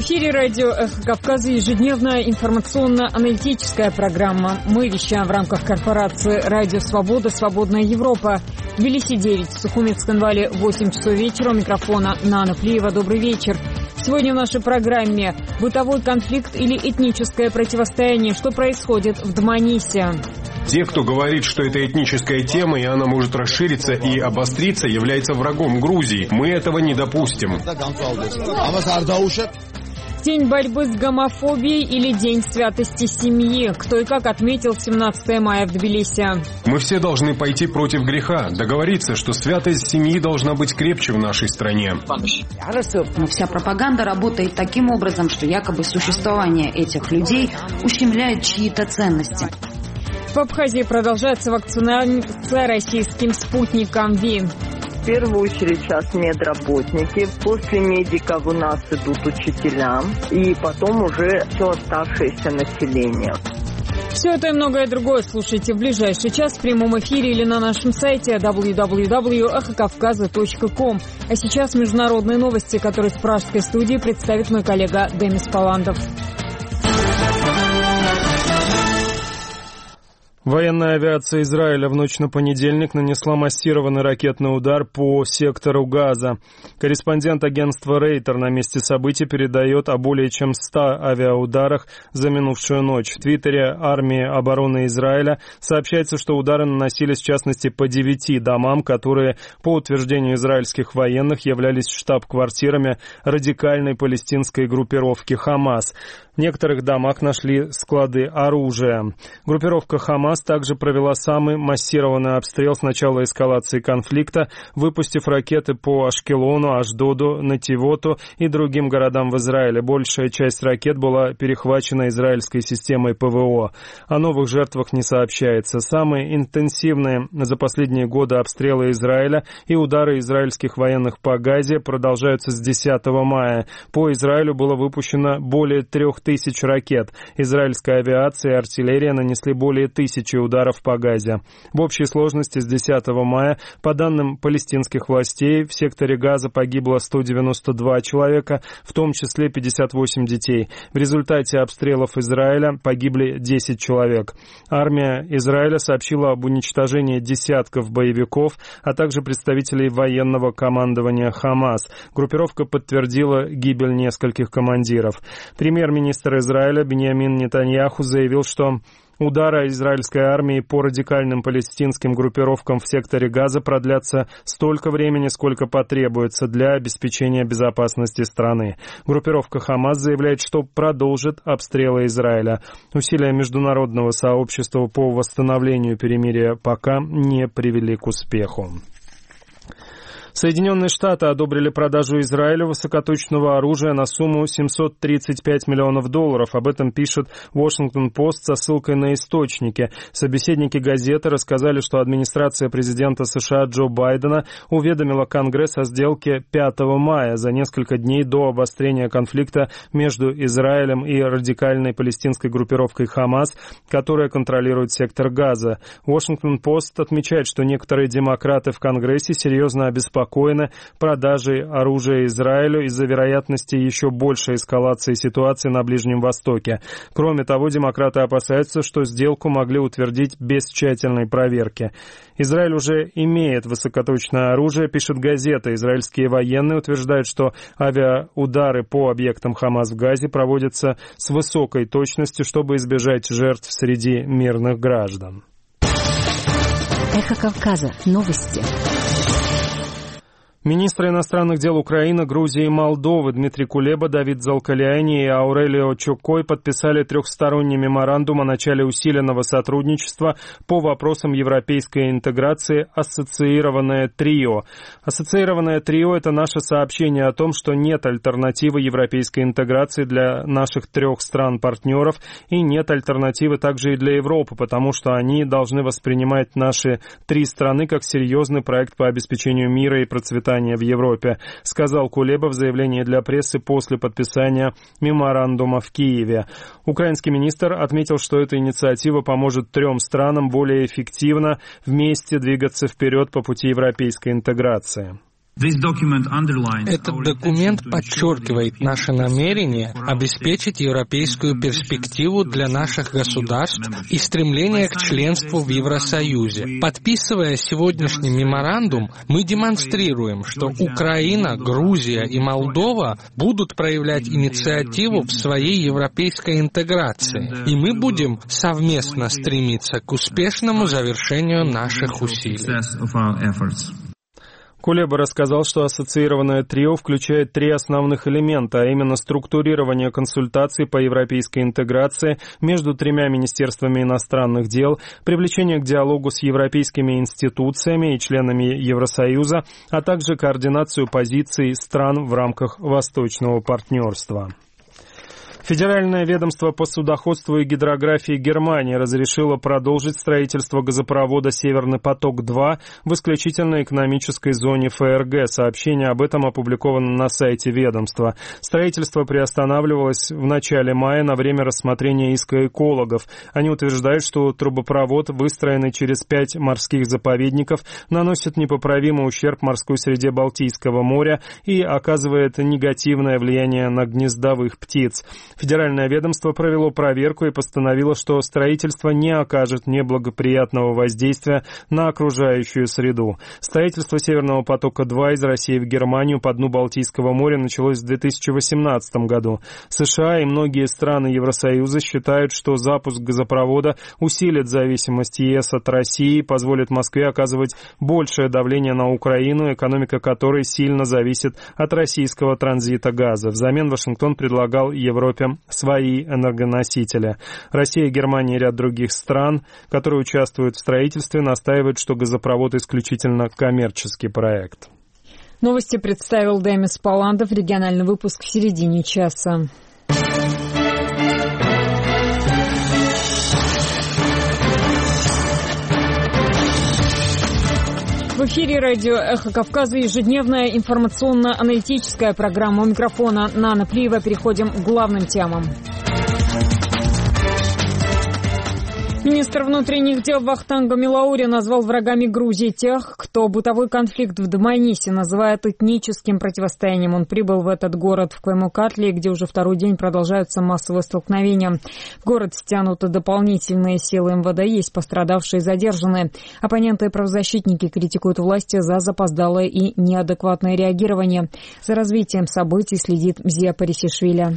эфире радио «Эхо Кавказа» ежедневная информационно-аналитическая программа. Мы вещаем в рамках корпорации «Радио Свобода. Свободная Европа». В Тбилиси 9, в Сухумет-Сканвале 8 часов вечера. У микрофона Нана Плиева. Добрый вечер. Сегодня в нашей программе бытовой конфликт или этническое противостояние. Что происходит в Дманисе? Те, кто говорит, что это этническая тема и она может расшириться и обостриться, является врагом Грузии. Мы этого не допустим. День борьбы с гомофобией или День святости семьи? Кто и как отметил 17 мая в Тбилиси? Мы все должны пойти против греха, договориться, что святость семьи должна быть крепче в нашей стране. Но вся пропаганда работает таким образом, что якобы существование этих людей ущемляет чьи-то ценности. В Абхазии продолжается вакцинация российским спутником ВИ. В первую очередь сейчас медработники, после медиков у нас идут учителя, и потом уже все оставшееся население. Все это и многое другое слушайте в ближайший час в прямом эфире или на нашем сайте www.эхокавказа.ком. А сейчас международные новости, которые с пражской студии представит мой коллега Демис Паландов. Военная авиация Израиля в ночь на понедельник нанесла массированный ракетный удар по сектору Газа. Корреспондент агентства Рейтер на месте событий передает о более чем 100 авиаударах за минувшую ночь. В твиттере армии обороны Израиля сообщается, что удары наносились в частности по 9 домам, которые, по утверждению израильских военных, являлись штаб-квартирами радикальной палестинской группировки «Хамас». В некоторых домах нашли склады оружия. Группировка «Хамас» также провела самый массированный обстрел с начала эскалации конфликта, выпустив ракеты по Ашкелону, Ашдоду, Нативоту и другим городам в Израиле. Большая часть ракет была перехвачена израильской системой ПВО. О новых жертвах не сообщается. Самые интенсивные за последние годы обстрелы Израиля и удары израильских военных по Газе продолжаются с 10 мая. По Израилю было выпущено более 3000 ракет. Израильская авиация и артиллерия нанесли более 1000 ударов по Газе. В общей сложности с 10 мая, по данным палестинских властей, в секторе Газа погибло 192 человека, в том числе 58 детей. В результате обстрелов Израиля погибли 10 человек. Армия Израиля сообщила об уничтожении десятков боевиков, а также представителей военного командования «Хамас». Группировка подтвердила гибель нескольких командиров. Премьер-министр Израиля Биньямин Нетаньяху заявил, что удары израильской армии по радикальным палестинским группировкам в секторе Газа продлятся столько времени, сколько потребуется для обеспечения безопасности страны. Группировка «Хамас» заявляет, что продолжит обстрелы Израиля. Усилия международного сообщества по восстановлению перемирия пока не привели к успеху. Соединенные Штаты одобрили продажу Израилю высокоточного оружия на сумму $735 миллионов. Об этом пишет Washington-Post со ссылкой на источники. Собеседники газеты рассказали, что администрация президента США Джо Байдена уведомила Конгресс о сделке 5 мая, за несколько дней до обострения конфликта между Израилем и радикальной палестинской группировкой «Хамас», которая контролирует сектор Газа. Washington-Post отмечает, что некоторые демократы в Конгрессе серьезно обеспокоены продажей оружия Израилю из-за вероятности еще большей эскалации ситуации на Ближнем Востоке. Кроме того, демократы опасаются, что сделку могли утвердить без тщательной проверки. Израиль уже имеет высокоточное оружие, пишет газета. Израильские военные утверждают, что авиаудары по объектам «Хамас» в Газе проводятся с высокой точностью, чтобы избежать жертв среди мирных граждан. Эхо Кавказа. Новости. Министры иностранных дел Украины, Грузии и Молдовы Дмитрий Кулеба, Давид Залкаляни и Аурелио Чукой подписали трехсторонний меморандум о начале усиленного сотрудничества по вопросам европейской интеграции «Ассоциированное трио». «Ассоциированное трио» — это наше сообщение о том, что нет альтернативы европейской интеграции для наших 3 стран-партнеров и нет альтернативы также и для Европы, потому что они должны воспринимать наши 3 страны как серьезный проект по обеспечению мира и процветания в Европе, сказал Кулеба в заявлении для прессы после подписания меморандума в Киеве. Украинский министр отметил, что эта инициатива поможет 3 странам более эффективно вместе двигаться вперед по пути европейской интеграции. Этот документ подчеркивает наше намерение обеспечить европейскую перспективу для наших государств и стремление к членству в Евросоюзе. Подписывая сегодняшний меморандум, мы демонстрируем, что Украина, Грузия и Молдова будут проявлять инициативу в своей европейской интеграции, и мы будем совместно стремиться к успешному завершению наших усилий. Кулеба рассказал, что ассоциированное трио включает 3 основных элемента, а именно структурирование консультаций по европейской интеграции между 3 министерствами иностранных дел, привлечение к диалогу с европейскими институциями и членами Евросоюза, а также координацию позиций стран в рамках Восточного партнерства. Федеральное ведомство по судоходству и гидрографии Германии разрешило продолжить строительство газопровода «Северный поток-2» в исключительно экономической зоне ФРГ. Сообщение об этом опубликовано на сайте ведомства. Строительство приостанавливалось в начале мая на время рассмотрения иска экологов. Они утверждают, что трубопровод, выстроенный через 5 морских заповедников, наносит непоправимый ущерб морской среде Балтийского моря и оказывает негативное влияние на гнездовых птиц. Федеральное ведомство провело проверку и постановило, что строительство не окажет неблагоприятного воздействия на окружающую среду. Строительство «Северного потока-2» из России в Германию по дну Балтийского моря началось в 2018 году. США и многие страны Евросоюза считают, что запуск газопровода усилит зависимость ЕС от России и позволит Москве оказывать большее давление на Украину, экономика которой сильно зависит от российского транзита газа. Взамен Вашингтон предлагал Европе свои энергоносители. Россия, Германия и ряд других стран, которые участвуют в строительстве, настаивают, что газопровод исключительно коммерческий проект. Новости представил Демис Паландов. Региональный выпуск в середине часа. В эфире радио «Эхо Кавказа» ежедневная информационно-аналитическая программа. У микрофона Нана Плиева. Переходим к главным темам. Министр внутренних дел Вахтанг Милаури назвал врагами Грузии тех, кто бытовой конфликт в Дманисе называет этническим противостоянием. Он прибыл в этот город в Кваймукатле, где уже второй день продолжаются массовые столкновения. В город стянуты дополнительные силы МВД, есть пострадавшие и задержанные. Оппоненты и правозащитники критикуют власти за запоздалое и неадекватное реагирование. За развитием событий следит Мзия Парисишвили.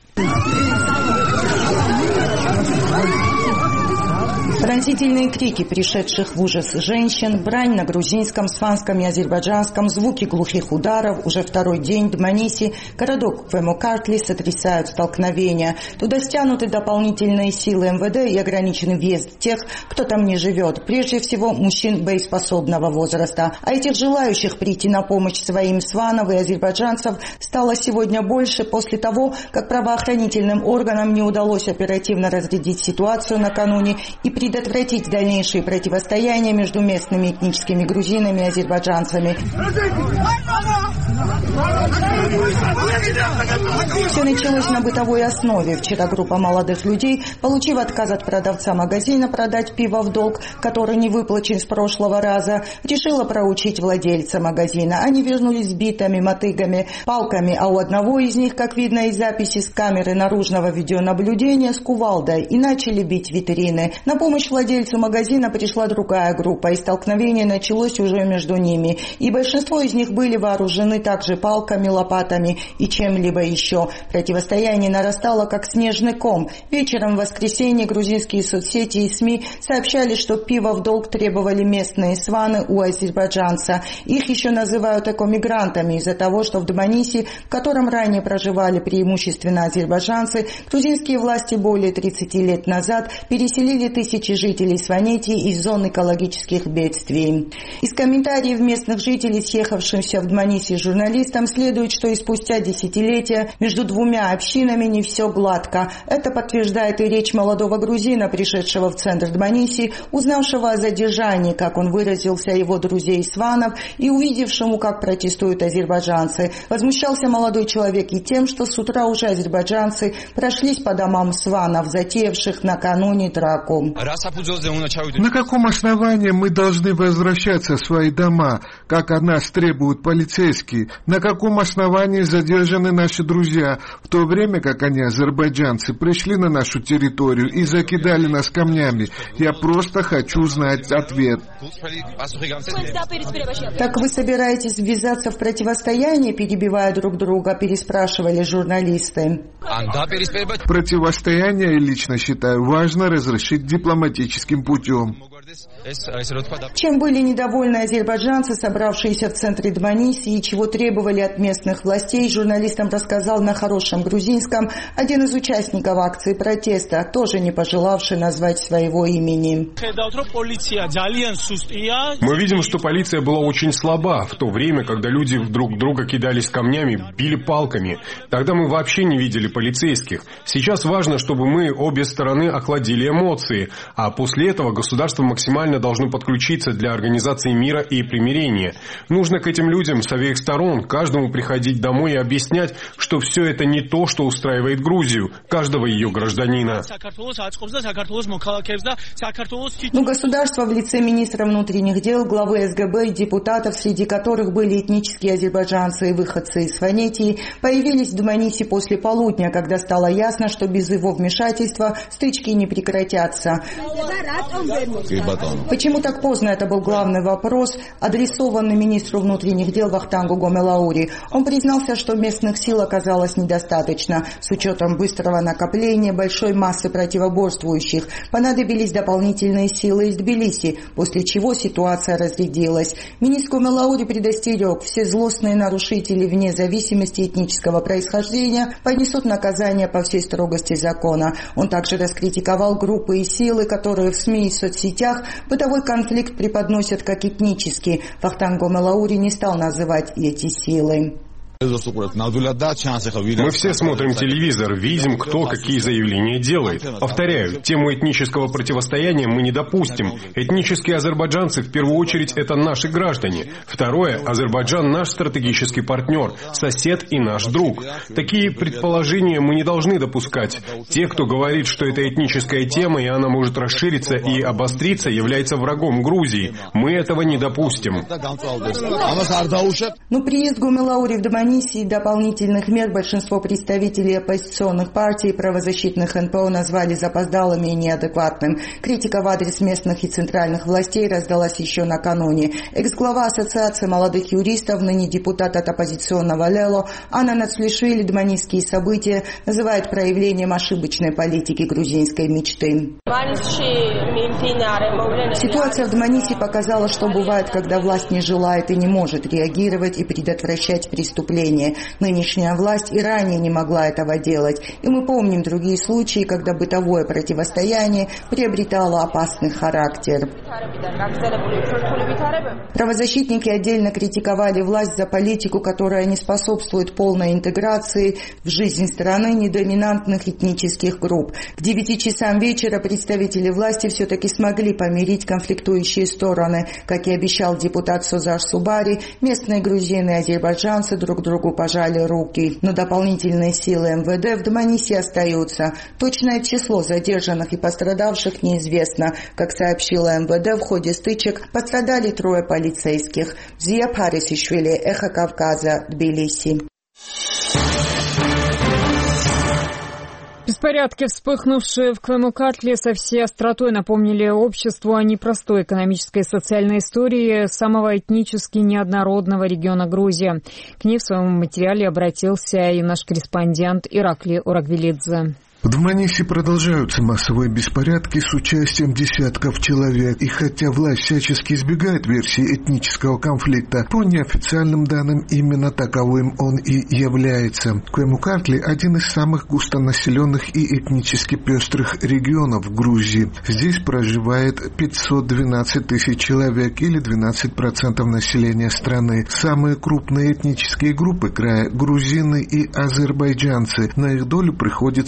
Пронзительные крики пришедших в ужас женщин, брань на грузинском, сванском и азербайджанском, звуки глухих ударов. Уже второй день в Дманисе городок Кваймукатли сотрясают столкновения. Туда стянуты дополнительные силы МВД и ограниченный въезд тех, кто там не живет. Прежде всего, мужчин боеспособного возраста. А этих желающих прийти на помощь своим сванов и азербайджанцев стало сегодня больше после того, как правоохранительным органам не удалось оперативно разрядить ситуацию накануне и предотвратить дальнейшие противостояния между местными этническими грузинами и азербайджанцами. Все началось на бытовой основе. Вчера группа молодых людей, получив отказ от продавца магазина продать пиво в долг, который не выплачен с прошлого раза, решила проучить владельца магазина. Они вернулись с битами, мотыгами, палками, а у одного из них, как видно из записи с камеры наружного видеонаблюдения, с кувалдой, и начали бить витрины. На помощь владельцу магазина пришла другая группа, и столкновение началось уже между ними. И большинство из них были вооружены также палками, лопатами и чем-либо еще. Противостояние нарастало, как снежный ком. Вечером в воскресенье грузинские соцсети и СМИ сообщали, что пиво в долг требовали местные сваны у азербайджанца. Их еще называют экомигрантами из-за того, что в Дманисе, в котором ранее проживали преимущественно азербайджанцы, грузинские власти более 30 лет назад переселили тысячи жителей Сванетии из зон экологических бедствий. Из комментариев местных жителей, съехавшимся в Дманисе журналистам, следует, что и спустя десятилетия между двумя общинами не все гладко. Это подтверждает и речь молодого грузина, пришедшего в центр Дманиси, узнавшего о задержании, как он выразился, его друзей сванов, и увидевшему, как протестуют азербайджанцы. Возмущался молодой человек и тем, что с утра уже азербайджанцы прошлись по домам сванов, затеявших накануне драку. На каком основании мы должны возвращаться в свои дома, как от нас требуют полицейские? На каком основании задержаны наши друзья, в то время как они, азербайджанцы, пришли на нашу территорию и закидали нас камнями? Я просто хочу знать ответ. Так вы собираетесь ввязаться в противостояние, перебивая друг друга, переспрашивали журналисты. Противостояние, я лично считаю, важно разрешить дипломатическим путем. Чем были недовольны азербайджанцы, собравшиеся в центре Тбилиси, и чего требовали от местных властей, журналистам рассказал на хорошем грузинском один из участников акции протеста, тоже не пожелавший назвать своего имени. Мы видим, что полиция была очень слаба в то время, когда люди друг друга кидались камнями, били палками. Тогда мы вообще не видели полицейских. Сейчас важно, чтобы мы обе стороны охладили эмоции, а после этого государство максимально должно подключиться для организации мира и примирения. Нужно к этим людям с обеих сторон, каждому приходить домой и объяснять, что все это не то, что устраивает Грузию, каждого ее гражданина. Но государство в лице министра внутренних дел, главы СГБ и депутатов, среди которых были этнические азербайджанцы и выходцы из Фонетии, появились в Тбилиси после полудня, когда стало ясно, что без его вмешательства стычки не прекратятся. Почему так поздно? Это был главный вопрос, адресованный министру внутренних дел Вахтангу Гомелаури. Он признался, что местных сил оказалось недостаточно. С учетом быстрого накопления большой массы противоборствующих понадобились дополнительные силы из Тбилиси, после чего ситуация разрядилась. Министр Гомелаури предостерег: все злостные нарушители вне зависимости этнического происхождения понесут наказание по всей строгости закона. Он также раскритиковал группы и силы, которые в СМИ и соцсетях бытовой конфликт преподносят как этнический. Вахтанг Гомелаури не стал называть эти силы. Мы все смотрим телевизор, видим, кто какие заявления делает. Повторяю, тему этнического противостояния мы не допустим. Этнические азербайджанцы, в первую очередь, это наши граждане. Второе, Азербайджан наш стратегический партнер, сосед и наш друг. Такие предположения мы не должны допускать. Те, кто говорит, что это этническая тема и она может расшириться и обостриться, является врагом Грузии. Мы этого не допустим. Но приезд Гомелаури в Тбилиси и дополнительных мер большинство представителей оппозиционных партий и правозащитных НПО назвали запоздалым и неадекватным. Критика в адрес местных и центральных властей раздалась еще накануне. Экс-глава Ассоциации молодых юристов, ныне депутат от оппозиционного ЛЕЛО, Анна Нацлишвили тбилисские события называет проявлением ошибочной политики грузинской мечты. Ситуация в Тбилиси показала, что бывает, когда власть не желает и не может реагировать и предотвращать преступления. Нынешняя власть и ранее не могла этого делать. И мы помним другие случаи, когда бытовое противостояние приобретало опасный характер. Правозащитники отдельно критиковали власть за политику, которая не способствует полной интеграции в жизнь страны недоминантных этнических групп. К 9 часам вечера представители власти все-таки смогли помирить конфликтующие стороны. Как и обещал депутат Созар Субари, местные грузины и азербайджанцы друг другу пожали руки. Но дополнительные силы МВД в Тбилиси остаются. Точное число задержанных и пострадавших неизвестно. Как сообщила МВД, в ходе стычек пострадали 3 полицейских. Зия Парисишвили, Эхо Кавказа, Тбилиси. Беспорядки, вспыхнувшие в Квемукатле, со всей остротой напомнили обществу о непростой экономической и социальной истории самого этнически неоднородного региона Грузии. К ней в своем материале обратился и наш корреспондент Иракли Урагвелидзе. В Тбилиси продолжаются массовые беспорядки с участием десятков человек. И хотя власть всячески избегает версии этнического конфликта, по неофициальным данным именно таковым он и является. Квемукатли – один из самых густонаселенных и этнически пестрых регионов Грузии. Здесь проживает 512 тысяч человек или 12% населения страны. Самые крупные этнические группы края – грузины и азербайджанцы. На их долю приходится по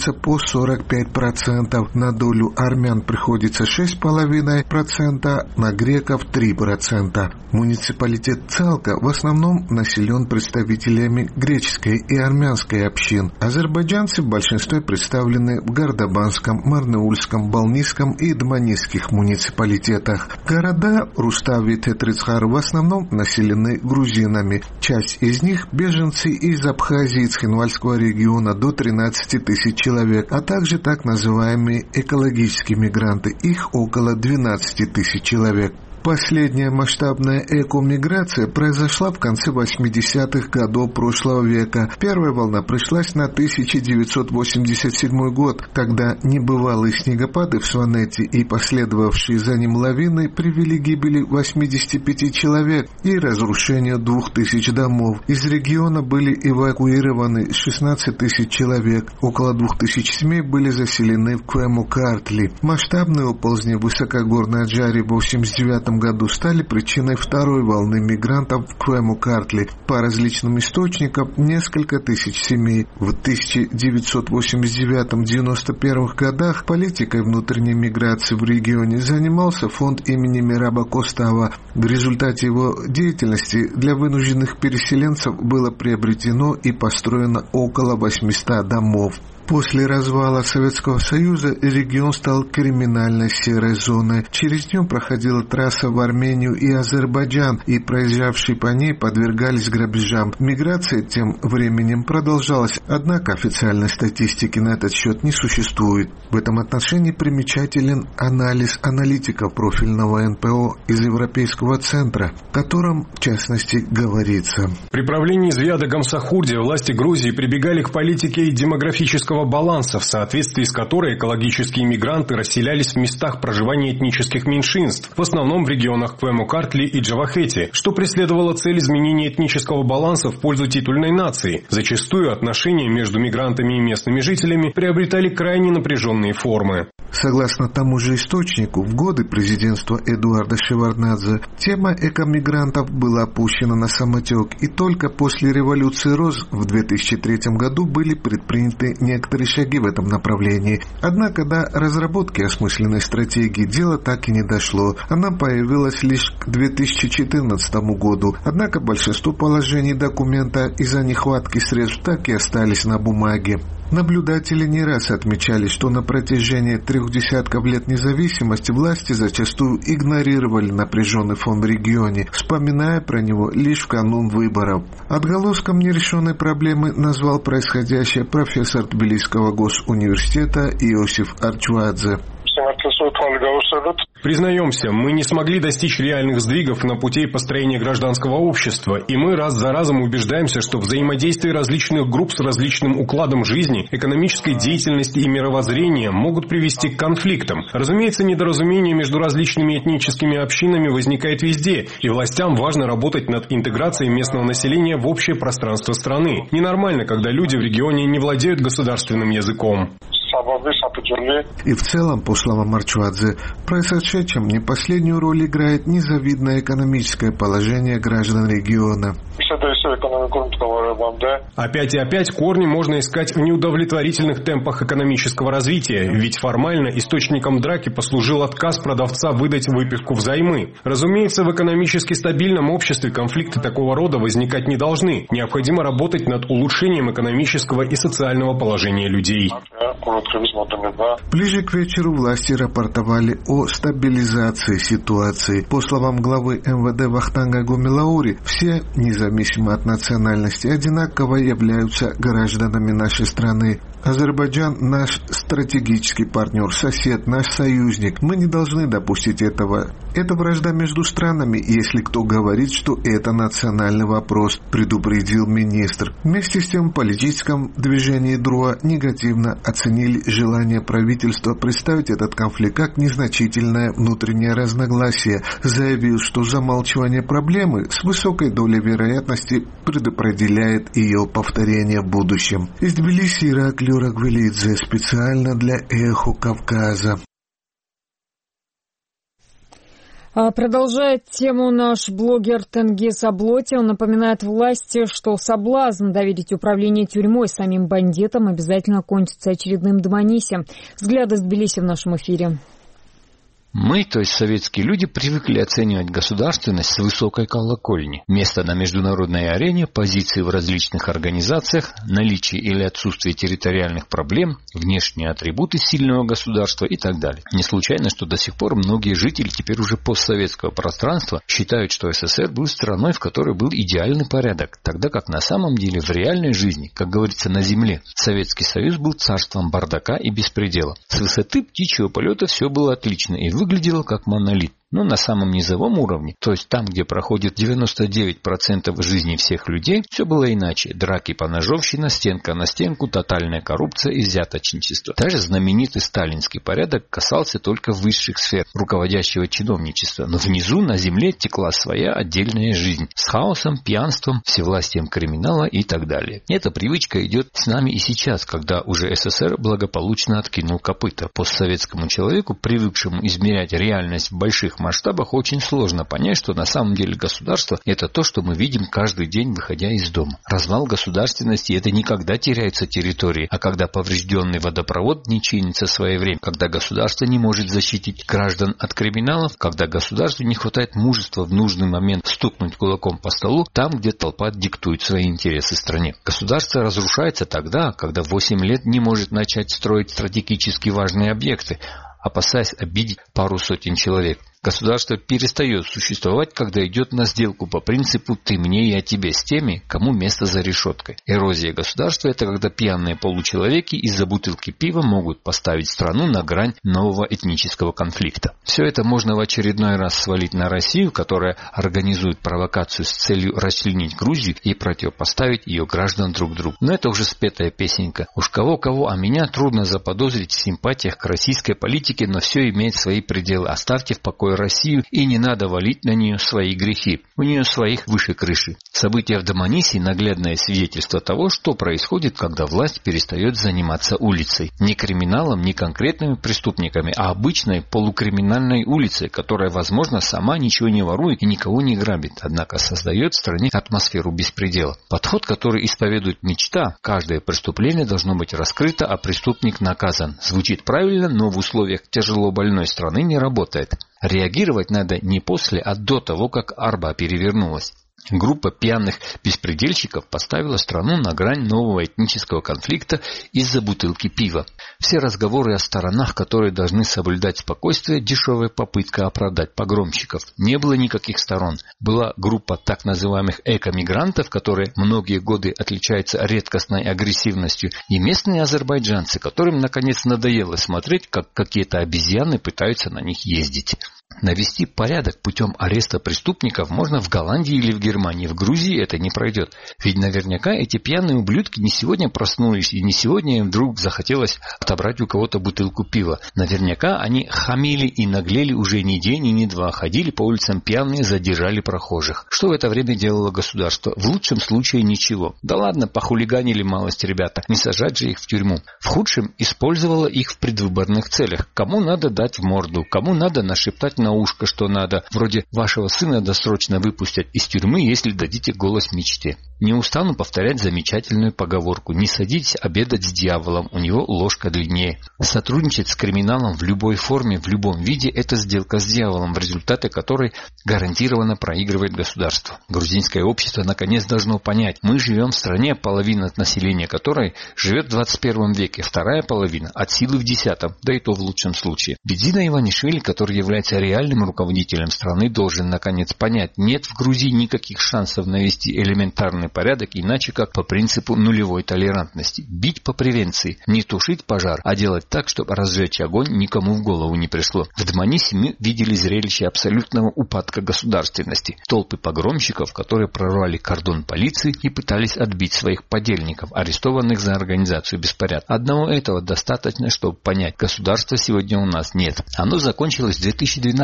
45%, на долю армян приходится 6,5%, на греков 3%. Муниципалитет Цалка в основном населен представителями греческой и армянской общин. Азербайджанцы в большинстве представлены в Гордобанском, Марнеульском, Балнийском и Дманисских муниципалитетах. Города Рустави и Тетрицхар в основном населены грузинами. Часть из них – беженцы из Абхазии и Цхинвальского региона до 13 тысяч человек, а также так называемые экологические мигранты. Их около 12 тысяч человек. Последняя масштабная экомиграция произошла в конце 80-х годов прошлого века. Первая волна пришлась на 1987 год, когда небывалые снегопады в Сванете и последовавшие за ним лавины привели к гибели 85 человек и разрушению 2000 домов. Из региона были эвакуированы 16 тысяч человек. Около 2000 семей были заселены в Квему-Картли. Масштабные оползни в высокогорной Аджаре в 1989 году стали причиной второй волны мигрантов в Квему-Картли. По различным источникам, несколько тысяч семей. В 1989-91 годах политикой внутренней миграции в регионе занимался фонд имени Мираба Костава. В результате его деятельности для вынужденных переселенцев было приобретено и построено около 800 домов. После развала Советского Союза регион стал криминальной серой зоной. Через нее проходила трасса в Армению и Азербайджан, и проезжавшие по ней подвергались грабежам. Миграция тем временем продолжалась, однако официальной статистики на этот счет не существует. В этом отношении примечателен анализ аналитиков профильного НПО из Европейского центра, в котором, в частности, говорится. При правлении Зияда Гамсахурди власти Грузии прибегали к политике демографического баланса, в соответствии с которой экологические мигранты расселялись в местах проживания этнических меньшинств, в основном в регионах Квему-Картли и Джавахети, что преследовало цель изменения этнического баланса в пользу титульной нации. Зачастую отношения между мигрантами и местными жителями приобретали крайне напряженные формы. Согласно тому же источнику, в годы президентства Эдуарда Шеварднадзе тема экомигрантов была опущена на самотек, и только после революции РОЗ в 2003 году были предприняты некоторые шаги в этом направлении. Однако до разработки осмысленной стратегии дело так и не дошло. Она появилась лишь к 2014 году. Однако большинство положений документа из-за нехватки средств так и остались на бумаге. Наблюдатели не раз отмечали, что на протяжении 3 десятков лет независимости власти зачастую игнорировали напряженный фон в регионе, вспоминая про него лишь в канун выборов. Отголоском нерешенной проблемы назвал происходящее профессор Тбилисского госуниверситета Иосиф Арчвадзе. Признаемся, мы не смогли достичь реальных сдвигов на пути построения гражданского общества, и мы раз за разом убеждаемся, что взаимодействие различных групп с различным укладом жизни, экономической деятельности и мировоззрения могут привести к конфликтам. Разумеется, недоразумение между различными этническими общинами возникает везде, и властям важно работать над интеграцией местного населения в общее пространство страны. Ненормально, когда люди в регионе не владеют государственным языком. И в целом, по словам Арчвадзе, в происшедшем не последнюю роль играет незавидное экономическое положение граждан региона. Опять и опять корни можно искать в неудовлетворительных темпах экономического развития, ведь формально источником драки послужил отказ продавца выдать выписку взаймы. Разумеется, в экономически стабильном обществе конфликты такого рода возникать не должны. Необходимо работать над улучшением экономического и социального положения людей. Ближе к вечеру власти рапортовали о стабилизации ситуации. По словам главы МВД Вахтанга Гумилаури, все, независимо от национальности, одинаково являются гражданами нашей страны. Азербайджан – наш стратегический партнер, сосед, наш союзник. Мы не должны допустить этого. Это вражда между странами, если кто говорит, что это национальный вопрос, предупредил министр. Вместе с тем в политическом движении ДРОА негативно оценили желание правительства представить этот конфликт как незначительное внутреннее разногласие, заявил, что замалчивание проблемы с высокой долей вероятности предопределяет ее повторение в будущем. Из Тбилиси Ираклий Рагвелидзе специально для «Эхо Кавказа». Продолжает тему наш блогер Тенгиз Аблоти. Он напоминает власти, что соблазн доверить управление тюрьмой самим бандитам обязательно кончится очередным Доманиси. Взгляды с Тбилиси в нашем эфире. Мы, то есть советские люди, привыкли оценивать государственность с высокой колокольни. Место на международной арене, позиции в различных организациях, наличие или отсутствие территориальных проблем, внешние атрибуты сильного государства и так далее. Не случайно, что до сих пор многие жители теперь уже постсоветского пространства считают, что СССР был страной, в которой был идеальный порядок, тогда как на самом деле в реальной жизни, как говорится, на земле, Советский Союз был царством бардака и беспредела. С высоты птичьего полета все было отлично и выглядело как монолит. Но на самом низовом уровне, то есть там, где проходит 99% жизни всех людей, все было иначе. Драки, поножовщина, стенка на стенку, тотальная коррупция и взяточничество. Даже знаменитый сталинский порядок касался только высших сфер руководящего чиновничества. Но внизу, на земле, текла своя отдельная жизнь с хаосом, пьянством, всевластием криминала и так далее. Эта привычка идет с нами и сейчас, когда уже СССР благополучно откинул копыта. Постсоветскому человеку, привыкшему измерять реальность в больших масштабах, очень сложно понять, что на самом деле государство – это то, что мы видим каждый день, выходя из дома. Развал государственности – это не когда теряются территории, а когда поврежденный водопровод не чинится своевременно, когда государство не может защитить граждан от криминалов, когда государству не хватает мужества в нужный момент стукнуть кулаком по столу там, где толпа диктует свои интересы стране. Государство разрушается тогда, когда 8 лет не может начать строить стратегически важные объекты, опасаясь обидеть пару сотен человек. Государство перестает существовать, когда идет на сделку по принципу «ты мне, я тебе» с теми, кому место за решеткой. Эрозия государства – это когда пьяные получеловеки из-за бутылки пива могут поставить страну на грань нового этнического конфликта. Все это можно в очередной раз свалить на Россию, которая организует провокацию с целью расчленить Грузию и противопоставить ее граждан друг другу. Но это уже спетая песенка. Уж кого-кого, а меня трудно заподозрить в симпатиях к российской политике, но все имеет свои пределы. Оставьте в покое Россию, и не надо валить на нее свои грехи. У нее своих выше крыши. События в Доманиси – наглядное свидетельство того, что происходит, когда власть перестает заниматься улицей. Не криминалом, не конкретными преступниками, а обычной полукриминальной улицей, которая, возможно, сама ничего не ворует и никого не грабит, однако создает в стране атмосферу беспредела. Подход, который исповедует мечта, каждое преступление должно быть раскрыто, а преступник наказан. Звучит правильно, но в условиях тяжело больной страны не работает. Реагировать надо не после, а до того, как арба перевернулась. Группа пьяных беспредельщиков поставила страну на грань нового этнического конфликта из-за бутылки пива. Все разговоры о сторонах, которые должны соблюдать спокойствие, дешевая попытка оправдать погромщиков. Не было никаких сторон. Была группа так называемых эко-мигрантов, которые многие годы отличаются редкостной агрессивностью, и местные азербайджанцы, которым наконец надоело смотреть, как какие-то обезьяны пытаются на них ездить. Навести порядок путем ареста преступников можно в Голландии или в Германии. В Грузии это не пройдет. Ведь наверняка эти пьяные ублюдки не сегодня проснулись, и не сегодня им вдруг захотелось отобрать у кого-то бутылку пива. Наверняка они хамили и наглели уже не день и не два, ходили по улицам пьяные, задержали прохожих. Что в это время делало государство? В лучшем случае ничего. Да ладно, похулиганили малость ребята, не сажать же их в тюрьму. В худшем использовало их в предвыборных целях. Кому надо дать в морду, кому надо нашептать на ушко, что надо, вроде «вашего сына досрочно выпустят из тюрьмы, если дадите голос мечте». Не устану повторять замечательную поговорку: не садитесь обедать с дьяволом, у него ложка длиннее. Сотрудничать с криминалом в любой форме, в любом виде – это сделка с дьяволом, в результате которой гарантированно проигрывает государство. Грузинское общество наконец должно понять: мы живем в стране, половина населения которой живет в 21 веке, вторая половина от силы в 10-м, да и то в лучшем случае. Бедзина Иванишвили, который является реальным руководителем страны, должен наконец понять: нет в Грузии никаких шансов навести элементарный порядок иначе как по принципу нулевой толерантности. Бить по превенции, не тушить пожар, а делать так, чтобы разжечь огонь никому в голову не пришло. В Доманиси мы видели зрелище абсолютного упадка государственности. Толпы погромщиков, которые прорвали кордон полиции и пытались отбить своих подельников, арестованных за организацию беспорядка. Одного этого достаточно, чтобы понять: государства сегодня у нас нет. Оно закончилось в 2012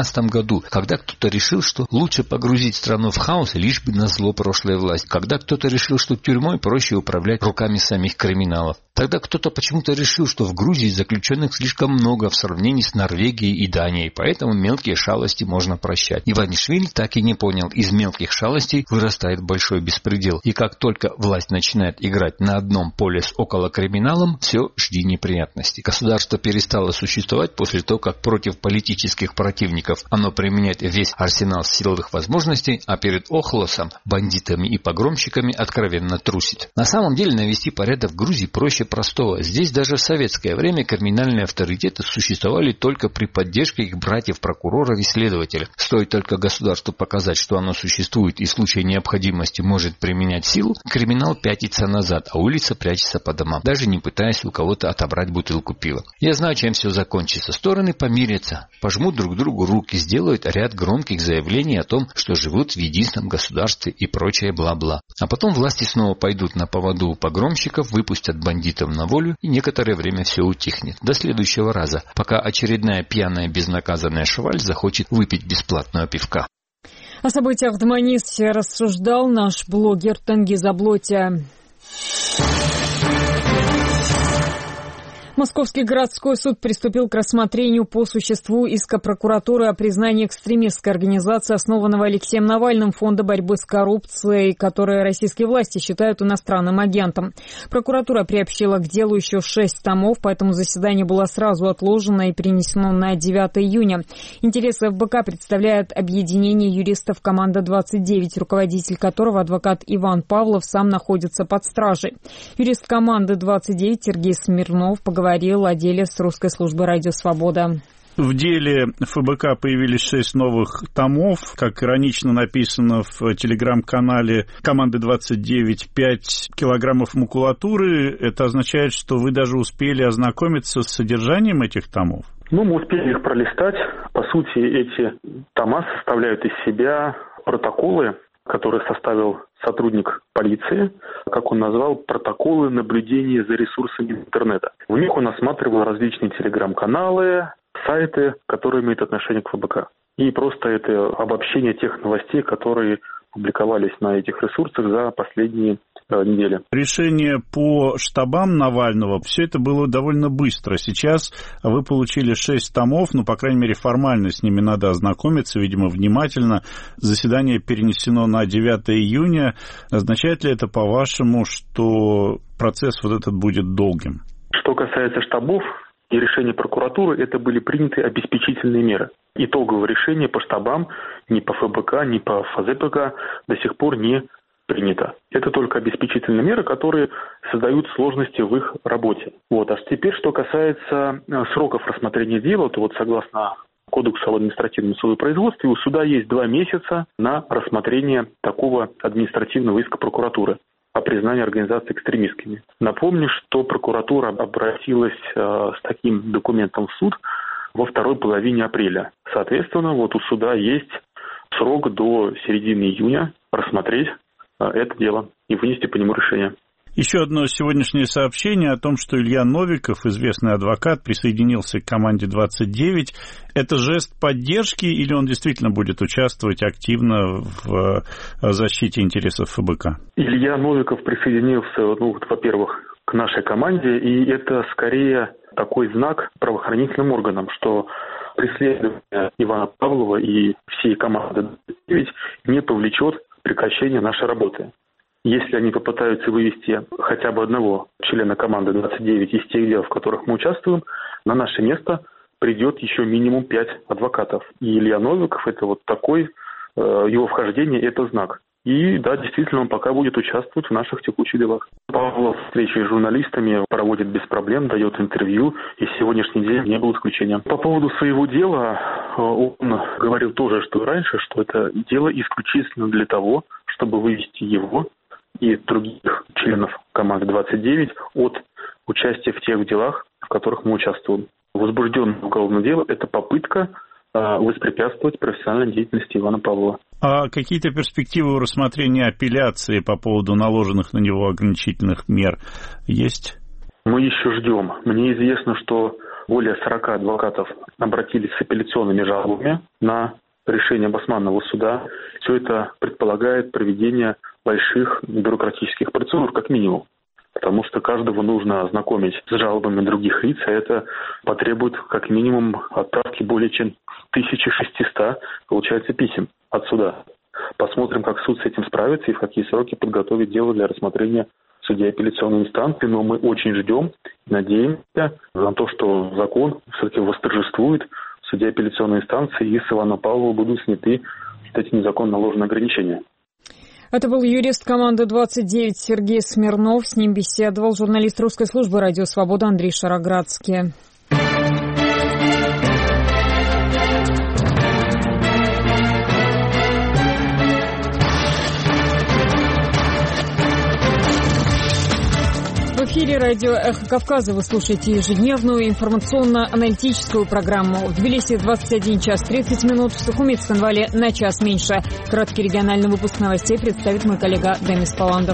2013 году, когда кто-то решил, что лучше погрузить страну в хаос, лишь бы назло прошлой власти. Когда кто-то решил, что тюрьмой проще управлять руками самих криминалов. Тогда кто-то почему-то решил, что в Грузии заключенных слишком много в сравнении с Норвегией и Данией, поэтому мелкие шалости можно прощать. Иванишвили так и не понял, из мелких шалостей вырастает большой беспредел. И как только власть начинает играть на одном поле с околокриминалом, все, жди неприятностей. Государство перестало существовать после того, как против политических противников оно применяет весь арсенал силовых возможностей, а перед Охлосом, бандитами и погромщиками откровенно трусит. На самом деле навести порядок в Грузии проще простого. Здесь даже в советское время криминальные авторитеты существовали только при поддержке их братьев-прокуроров и следователей. Стоит только государству показать, что оно существует и в случае необходимости может применять силу, криминал пятится назад, а улица прячется по домам, даже не пытаясь у кого-то отобрать бутылку пива. Я знаю, чем все закончится. Стороны помирятся, пожмут друг другу руки, сделают ряд громких заявлений о том, что живут в единственном государстве и прочее бла-бла. А потом власти снова пойдут на поводу у погромщиков, выпустят бандитов на волю, и некоторое время все утихнет. До следующего раза, пока очередная пьяная безнаказанная шваль захочет выпить бесплатного пивка. О событиях в Дманиске рассуждал наш блогер Тенгиз Аблотя. Московский городской суд приступил к рассмотрению по существу иска прокуратуры о признании экстремистской организации, основанного Алексеем Навальным, Фонда борьбы с коррупцией, которое российские власти считают иностранным агентом. Прокуратура приобщила к делу еще 6 томов, поэтому заседание было сразу отложено и перенесено на 9 июня. Интересы ФБК представляет объединение юристов «Команда-29», руководитель которого, адвокат Иван Павлов, сам находится под стражей. Юрист «Команды-29» Сергей Смирнов поговорил о деле с русской службой «Радио Свобода». В деле ФБК появились 6 новых томов. Как иронично написано в телеграм-канале «Команды-29», 5 килограммов макулатуры. Это означает, что вы даже успели ознакомиться с содержанием этих томов? Мы успели их пролистать. По сути, эти тома составляют из себя протоколы, которые составил сотрудник полиции, как он назвал, протоколы наблюдения за ресурсами интернета. В них он осматривал различные телеграм-каналы, сайты, которые имеют отношение к ФБК. И просто это обобщение тех новостей, которые публиковались на этих ресурсах за последние недели. Решение по штабам Навального, все это было довольно быстро. Сейчас вы получили 6 томов, по крайней мере, формально с ними надо ознакомиться, видимо, внимательно. Заседание перенесено на 9 июня. Означает ли это, по-вашему, что процесс вот этот будет долгим? Что касается штабов и решения прокуратуры, это были приняты обеспечительные меры. Итоговое решение по штабам ни по ФБК, ни по ФЗПК до сих пор не принято. Это только обеспечительные меры, которые создают сложности в их работе. А теперь, что касается сроков рассмотрения дела, то согласно Кодексу об административном судопроизводстве у суда есть 2 месяца на рассмотрение такого административного иска прокуратуры о признании организации экстремистскими. Напомню, что прокуратура обратилась с таким документом в суд во второй половине апреля. Соответственно, у суда есть срок до середины июня рассмотреть это дело и вынести по нему решение. Еще одно сегодняшнее сообщение о том, что Илья Новиков, известный адвокат, присоединился к «Команде-29». Это жест поддержки или он действительно будет участвовать активно в защите интересов ФБК? Илья Новиков присоединился, во-первых, к нашей команде, и это скорее такой знак правоохранительным органам, что преследование Ивана Павлова и всей «Команды-29» не повлечет прекращения нашей работы. Если они попытаются вывести хотя бы одного члена «Команды-29» из тех дел, в которых мы участвуем, на наше место придет еще минимум 5 адвокатов. И Илья Новиков – это такой, его вхождение – это знак. И да, действительно, он пока будет участвовать в наших текущих делах. Павлов встречи с журналистами проводит без проблем, дает интервью, и сегодняшний день не был исключением. По поводу своего дела, он говорил тоже, что и раньше, что это дело исключительно для того, чтобы вывести его и других членов «Команды-29» от участия в тех делах, в которых мы участвуем. Возбужденное уголовное дело – это попытка воспрепятствовать профессиональной деятельности Ивана Павлова. А какие-то перспективы рассмотрения апелляции по поводу наложенных на него ограничительных мер есть? Мы еще ждем. Мне известно, что более 40 адвокатов обратились с апелляционными жалобами на решение Басманного суда. Все это предполагает проведение больших бюрократических процедур, как минимум. Потому что каждого нужно ознакомить с жалобами других лиц, а это потребует как минимум отправки более чем 1600, получается, писем от суда. Посмотрим, как суд с этим справится и в какие сроки подготовит дело для рассмотрения в суде апелляционной инстанции. Но мы очень ждем, надеемся на то, что закон все-таки восторжествует в суде апелляционной инстанции, и с Ивана Павлова будут сняты эти незаконно наложенные ограничения. Это был юрист команды 29 Сергей Смирнов. С ним беседовал журналист русской службы «Радио Свобода» Андрей Шароградский. В эфире радио «Эхо Кавказа» вы слушаете ежедневную информационно-аналитическую программу. В Тбилиси 21 час 30 минут, в Сухуми, Цхинвале на час меньше. Краткий региональный выпуск новостей представит мой коллега Демис Паландов.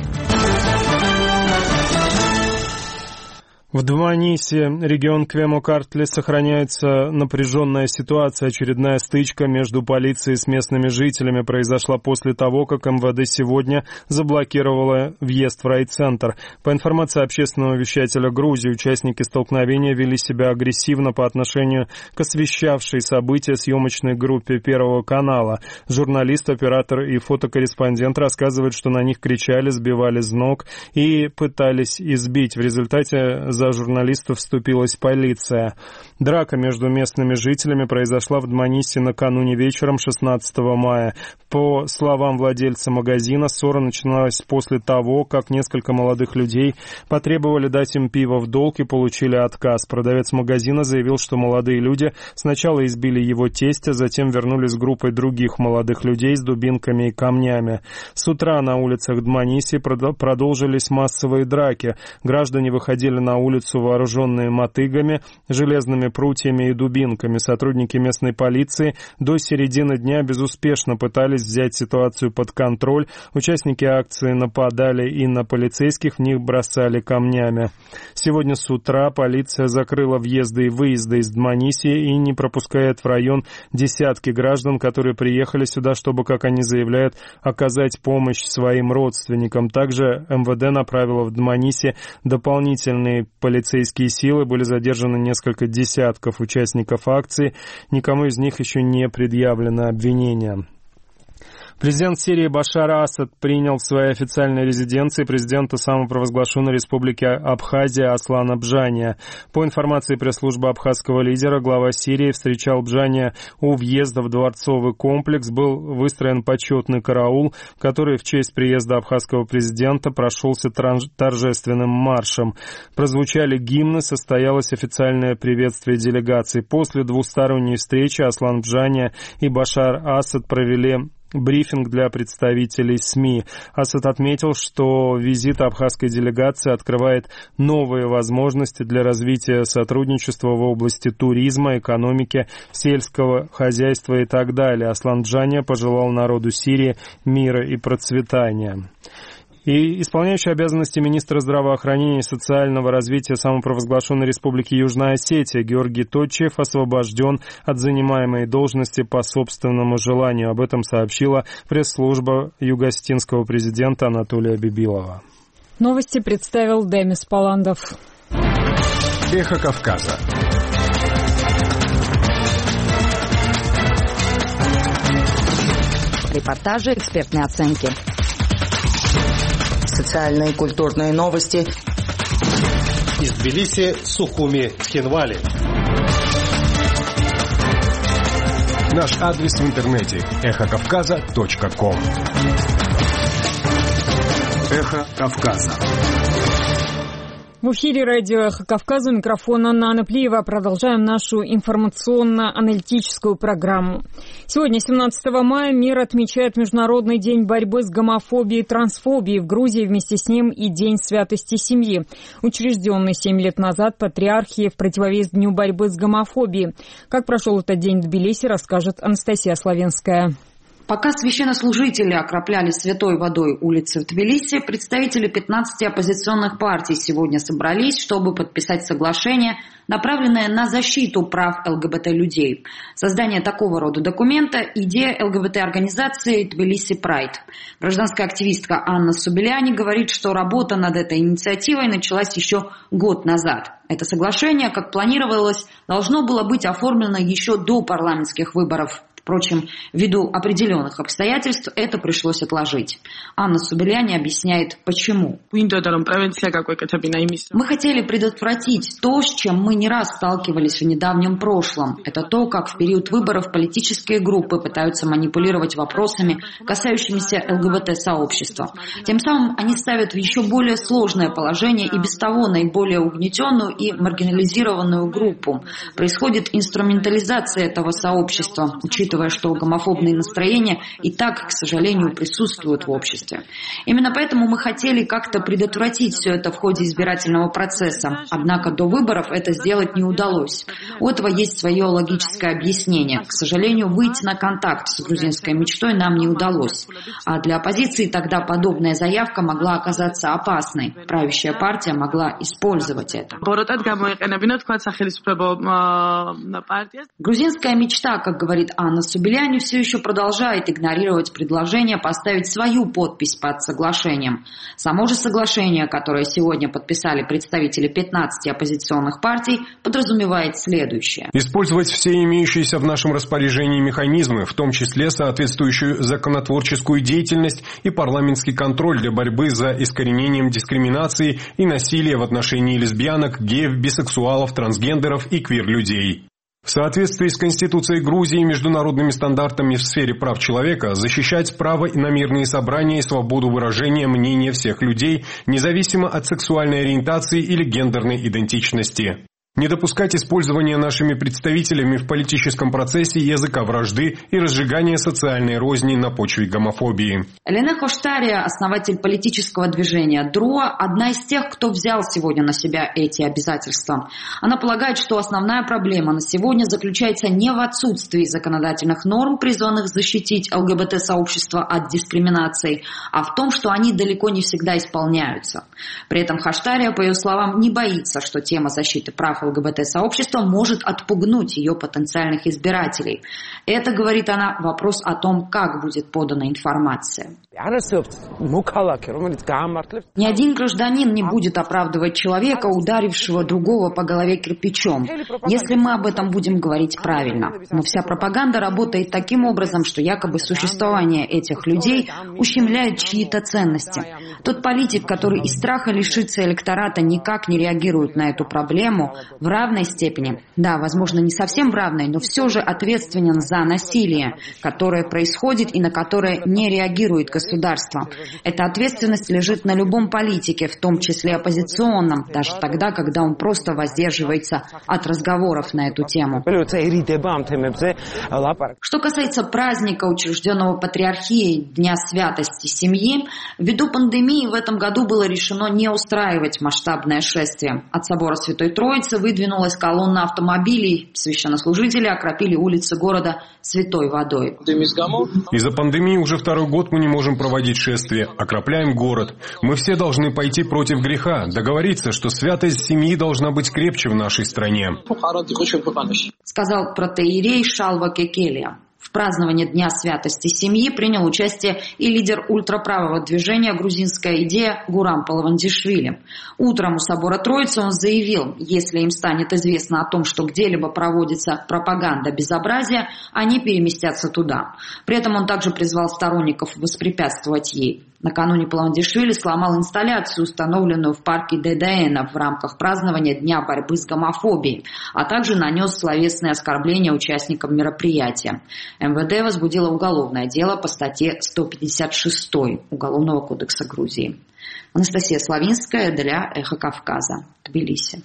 В Дманисе, регион Квемо-Картли, сохраняется напряженная ситуация. Очередная стычка между полицией и с местными жителями произошла после того, как МВД сегодня заблокировало въезд в райцентр. По информации общественного вещателя Грузии, участники столкновения вели себя агрессивно по отношению к освещавшей события съемочной группе Первого канала. Журналист, оператор и фотокорреспондент рассказывают, что на них кричали, сбивали с ног и пытались избить. В результате за журналистов вступилась полиция. Драка между местными жителями произошла в Дманисе накануне вечером 16 мая. По словам владельца магазина, ссора начиналась после того, как несколько молодых людей потребовали дать им пиво в долг и получили отказ. Продавец магазина заявил, что молодые люди сначала избили его тестя, затем вернулись с группой других молодых людей с дубинками и камнями. С утра на улицах Дманиси продолжились массовые драки. Граждане выходили на улицу вооруженные мотыгами, железными прутьями и дубинками. Сотрудники местной полиции до середины дня безуспешно пытались взять ситуацию под контроль. Участники акции нападали и на полицейских, в них бросали камнями. Сегодня с утра полиция закрыла въезды и выезды из Дманиси и не пропускает в район десятки граждан, которые приехали сюда, чтобы, как они заявляют, оказать помощь своим родственникам. Также МВД направило в Дманиси дополнительные полицейские силы, были задержаны несколько десятков участников акции. Никому из них еще не предъявлено обвинение. Президент Сирии Башар Асад принял в своей официальной резиденции президента самопровозглашенной республики Абхазия Аслана Бжания. По информации пресс-службы абхазского лидера, глава Сирии встречал Бжания у въезда в дворцовый комплекс. Был выстроен почетный караул, который в честь приезда абхазского президента прошелся торжественным маршем. Прозвучали гимны, состоялось официальное приветствие делегации. После двусторонней встречи Аслан Бжания и Башар Асад провели брифинг для представителей СМИ. Асад отметил, что визит абхазской делегации открывает новые возможности для развития сотрудничества в области туризма, экономики, сельского хозяйства и так далее. Аслан Бжания пожелал народу Сирии мира и процветания. И исполняющий обязанности министра здравоохранения и социального развития самопровозглашенной республики Южная Осетия Георгий Тотчиев освобожден от занимаемой должности по собственному желанию. Об этом сообщила пресс-служба юго-осетинского президента Анатолия Бибилова. Новости представил Демис Паландов. Эхо Кавказа. Репортажи, экспертные оценки. Социальные и культурные новости. Из Тбилиси, Сухуми, Цхинвали. Наш адрес в интернете эхокавказа.ком. Эхо Кавказа. В эфире радио «Эхо Кавказа», у микрофона Анна Плиева. Продолжаем нашу информационно-аналитическую программу. Сегодня, 17 мая, мир отмечает Международный день борьбы с гомофобией и трансфобией. В Грузии вместе с ним и День святости семьи, учрежденный 7 лет назад Патриархией в противовес Дню борьбы с гомофобией. Как прошел этот день в Тбилиси, расскажет Анастасия Славенская. Пока священнослужители окропляли святой водой улицы в Тбилиси, представители 15 оппозиционных партий сегодня собрались, чтобы подписать соглашение, направленное на защиту прав ЛГБТ-людей. Создание такого рода документа – идея ЛГБТ-организации Тбилиси Прайд. Гражданская активистка Анна Собеляни говорит, что работа над этой инициативой началась еще год назад. Это соглашение, как планировалось, должно было быть оформлено еще до парламентских выборов. Впрочем, ввиду определенных обстоятельств это пришлось отложить. Анна Собеляни объясняет, почему. Мы хотели предотвратить то, с чем мы не раз сталкивались в недавнем прошлом. Это то, как в период выборов политические группы пытаются манипулировать вопросами, касающимися ЛГБТ-сообщества. Тем самым они ставят в еще более сложное положение и без того наиболее угнетенную и маргинализированную группу. Происходит инструментализация этого сообщества, учитывая, что гомофобные настроения и так, к сожалению, присутствуют в обществе. Именно поэтому мы хотели как-то предотвратить все это в ходе избирательного процесса. Однако до выборов это сделать не удалось. У этого есть свое логическое объяснение. К сожалению, выйти на контакт с грузинской мечтой нам не удалось. А для оппозиции тогда подобная заявка могла оказаться опасной. Правящая партия могла использовать это. Грузинская мечта, как говорит Анна Собеляни, все еще продолжает игнорировать предложение поставить свою подпись под соглашением. Само же соглашение, которое сегодня подписали представители 15 оппозиционных партий, подразумевает следующее. Использовать все имеющиеся в нашем распоряжении механизмы, в том числе соответствующую законотворческую деятельность и парламентский контроль для борьбы за искоренением дискриминации и насилия в отношении лесбиянок, геев, бисексуалов, трансгендеров и квир-людей. В соответствии с Конституцией Грузии и международными стандартами в сфере прав человека защищать право на мирные собрания и свободу выражения мнения всех людей, независимо от сексуальной ориентации или гендерной идентичности. Не допускать использования нашими представителями в политическом процессе языка вражды и разжигания социальной розни на почве гомофобии. Элена Хоштария, основатель политического движения ДРОА, одна из тех, кто взял сегодня на себя эти обязательства. Она полагает, что основная проблема на сегодня заключается не в отсутствии законодательных норм, призванных защитить ЛГБТ-сообщество от дискриминации, а в том, что они далеко не всегда исполняются. При этом Хоштария, по ее словам, не боится, что тема защиты прав ЛГБТ-сообщества может отпугнуть ее потенциальных избирателей. Это, говорит она, вопрос о том, как будет подана информация. Ни один гражданин не будет оправдывать человека, ударившего другого по голове кирпичом, если мы об этом будем говорить правильно. Но вся пропаганда работает таким образом, что якобы существование этих людей ущемляет чьи-то ценности. Тот политик, который из страха лишиться электората никак не реагирует на эту проблему, в равной степени, да, возможно, не совсем в равной, но все же ответственен за насилие, которое происходит и на которое не реагирует государство. Эта ответственность лежит на любом политике, в том числе оппозиционном, даже тогда, когда он просто воздерживается от разговоров на эту тему. Что касается праздника, учрежденного Патриархией Дня святости семьи, ввиду пандемии в этом году было решено не устраивать масштабное шествие. От собора Святой Троицы выдвинулась колонна автомобилей. Священнослужители окропили улицы города святой водой. Из-за пандемии уже второй год мы не можем проводить шествие. Окропляем город. Мы все должны пойти против греха, договориться, что святость семьи должна быть крепче в нашей стране. Сказал протоиерей Шалва Кекелия. В праздновании Дня святости семьи принял участие и лидер ультраправого движения «Грузинская идея» Гурам Палавандишвили. Утром у собора Троицы он заявил, если им станет известно о том, что где-либо проводится пропаганда безобразия, они переместятся туда. При этом он также призвал сторонников воспрепятствовать ей. Накануне Палавандишвили сломал инсталляцию, установленную в парке Дедеена в рамках празднования Дня борьбы с гомофобией, а также нанес словесные оскорбления участникам мероприятия. МВД возбудило уголовное дело по статье 156 Уголовного кодекса Грузии. Анастасия Славинская для «Эхо Кавказа», Тбилиси.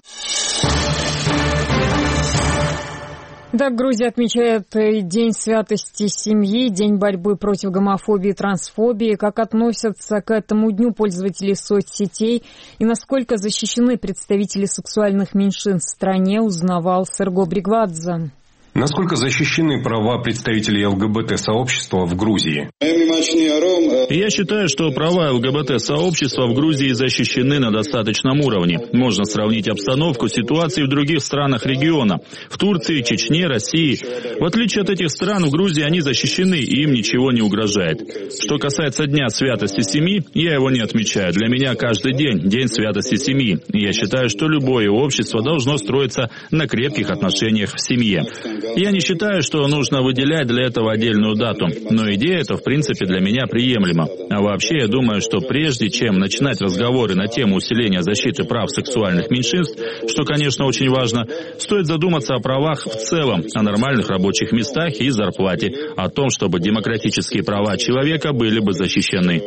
Да, Грузия отмечает День святости семьи, День борьбы против гомофобии и трансфобии. Как относятся к этому дню пользователи соцсетей и насколько защищены представители сексуальных меньшинств в стране, узнавал Серго Бригвадзе. Насколько защищены права представителей ЛГБТ-сообщества в Грузии? Я считаю, что права ЛГБТ-сообщества в Грузии защищены на достаточном уровне. Можно сравнить обстановку, ситуации в других странах региона. В Турции, Чечне, России. В отличие от этих стран, в Грузии они защищены, и им ничего не угрожает. Что касается Дня святости семьи, я его не отмечаю. Для меня каждый день – День святости семьи. И я считаю, что любое общество должно строиться на крепких отношениях в семье. Я не считаю, что нужно выделять для этого отдельную дату. Но идея эта, в принципе, для меня приемлема. А вообще, я думаю, что прежде чем начинать разговоры на тему усиления защиты прав сексуальных меньшинств, что, конечно, очень важно, стоит задуматься о правах в целом, о нормальных рабочих местах и зарплате, о том, чтобы демократические права человека были бы защищены.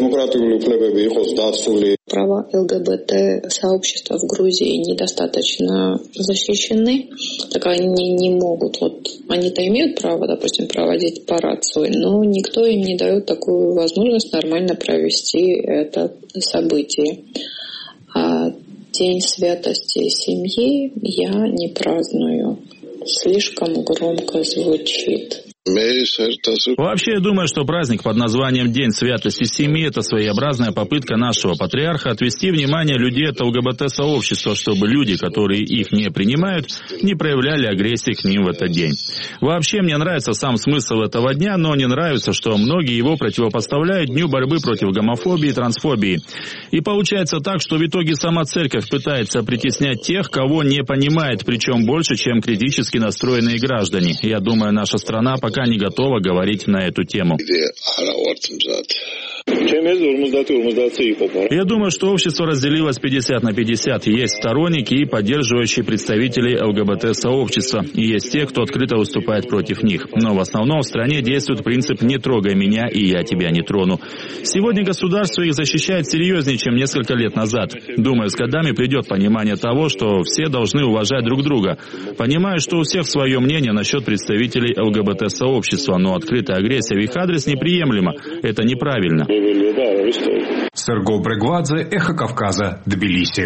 Права ЛГБТ-сообщества в Грузии недостаточно защищены, так они не могут, они-то имеют право, допустим, проводить парад свой, но никто им не дает такую возможность нормально провести это событие. А День святости семьи я не праздную, слишком громко звучит. Вообще, я думаю, что праздник под названием День святости семьи – это своеобразная попытка нашего патриарха отвести внимание людей от ЛГБТ-сообщества, чтобы люди, которые их не принимают, не проявляли агрессии к ним в этот день. Вообще, мне нравится сам смысл этого дня, но не нравится, что многие его противопоставляют Дню борьбы против гомофобии и трансфобии. И получается так, что в итоге сама церковь пытается притеснять тех, кого не понимает, причем больше, чем критически настроенные граждане. Я думаю, наша страна пока не готова говорить на эту тему. Я думаю, что общество разделилось 50 на 50. Есть сторонники и поддерживающие представителей ЛГБТ-сообщества. И есть те, кто открыто выступает против них. Но в основном в стране действует принцип «не трогай меня, и я тебя не трону». Сегодня государство их защищает серьезнее, чем несколько лет назад. Думаю, с годами придет понимание того, что все должны уважать друг друга. Понимаю, что у всех свое мнение насчет представителей ЛГБТ-сообщества, но открытая агрессия в их адрес неприемлема. Это неправильно. Серго Брегвадзе, Эхо Кавказа, Тбилиси.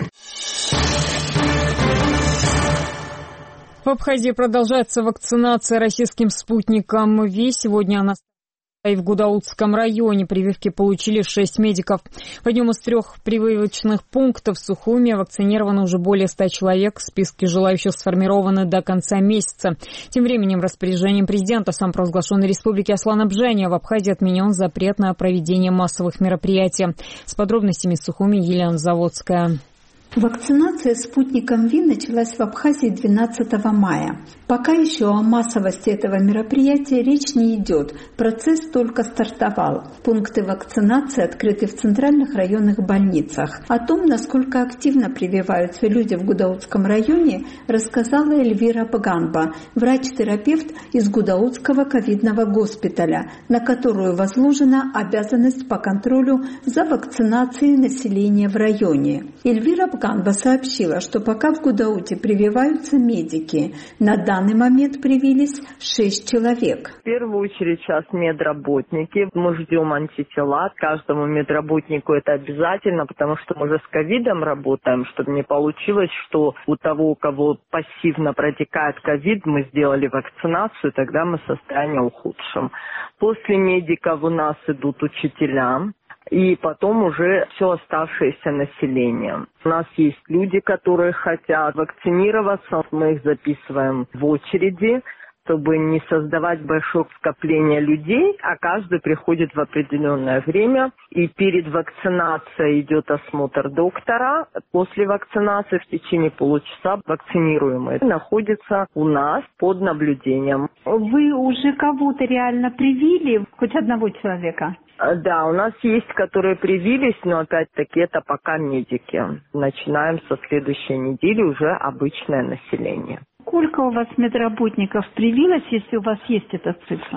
В Абхазии продолжается вакцинация российским спутником ВИ. Сегодня она и в Гудаутском районе прививки получили 6 медиков. В одном из 3 прививочных пунктов в Сухуми вакцинировано уже более 100 человек. Списки желающих сформированы до конца месяца. Тем временем распоряжением президента самопровозглашенной республики Аслана Бжания в Абхазии отменен запрет на проведение массовых мероприятий. С подробностями из Сухуми Елена Заводская. Вакцинация спутником ВИ началась в Абхазии 12 мая. Пока еще о массовости этого мероприятия речь не идет. Процесс только стартовал. Пункты вакцинации открыты в центральных районных больницах. О том, насколько активно прививаются люди в Гудаутском районе, рассказала Эльвира Бганба, врач-терапевт из Гудаутского ковидного госпиталя, на которую возложена обязанность по контролю за вакцинацией населения в районе. Эльвира Бганба сообщила, что пока в Гудауте прививаются медики, на данный момент привились 6 человек. В первую очередь сейчас медработники. Мы ждем антитела. Каждому медработнику это обязательно, потому что мы же с ковидом работаем, чтобы не получилось, что у того, у кого пассивно протекает ковид, мы сделали вакцинацию, тогда мы состояние ухудшим. После медиков у нас идут учителя. И потом уже все оставшееся население. У нас есть люди, которые хотят вакцинироваться. Мы их записываем в очереди, чтобы не создавать большое скопление людей, а каждый приходит в определенное время. И перед вакцинацией идет осмотр доктора. После вакцинации в течение получаса вакцинируемые находятся у нас под наблюдением. Вы уже кого-то реально привили? Хоть одного человека? Да, у нас есть, которые привились, но опять-таки это пока медики. Начинаем со следующей недели уже обычное население. Сколько у вас медработников привилось, если у вас есть эта цифра?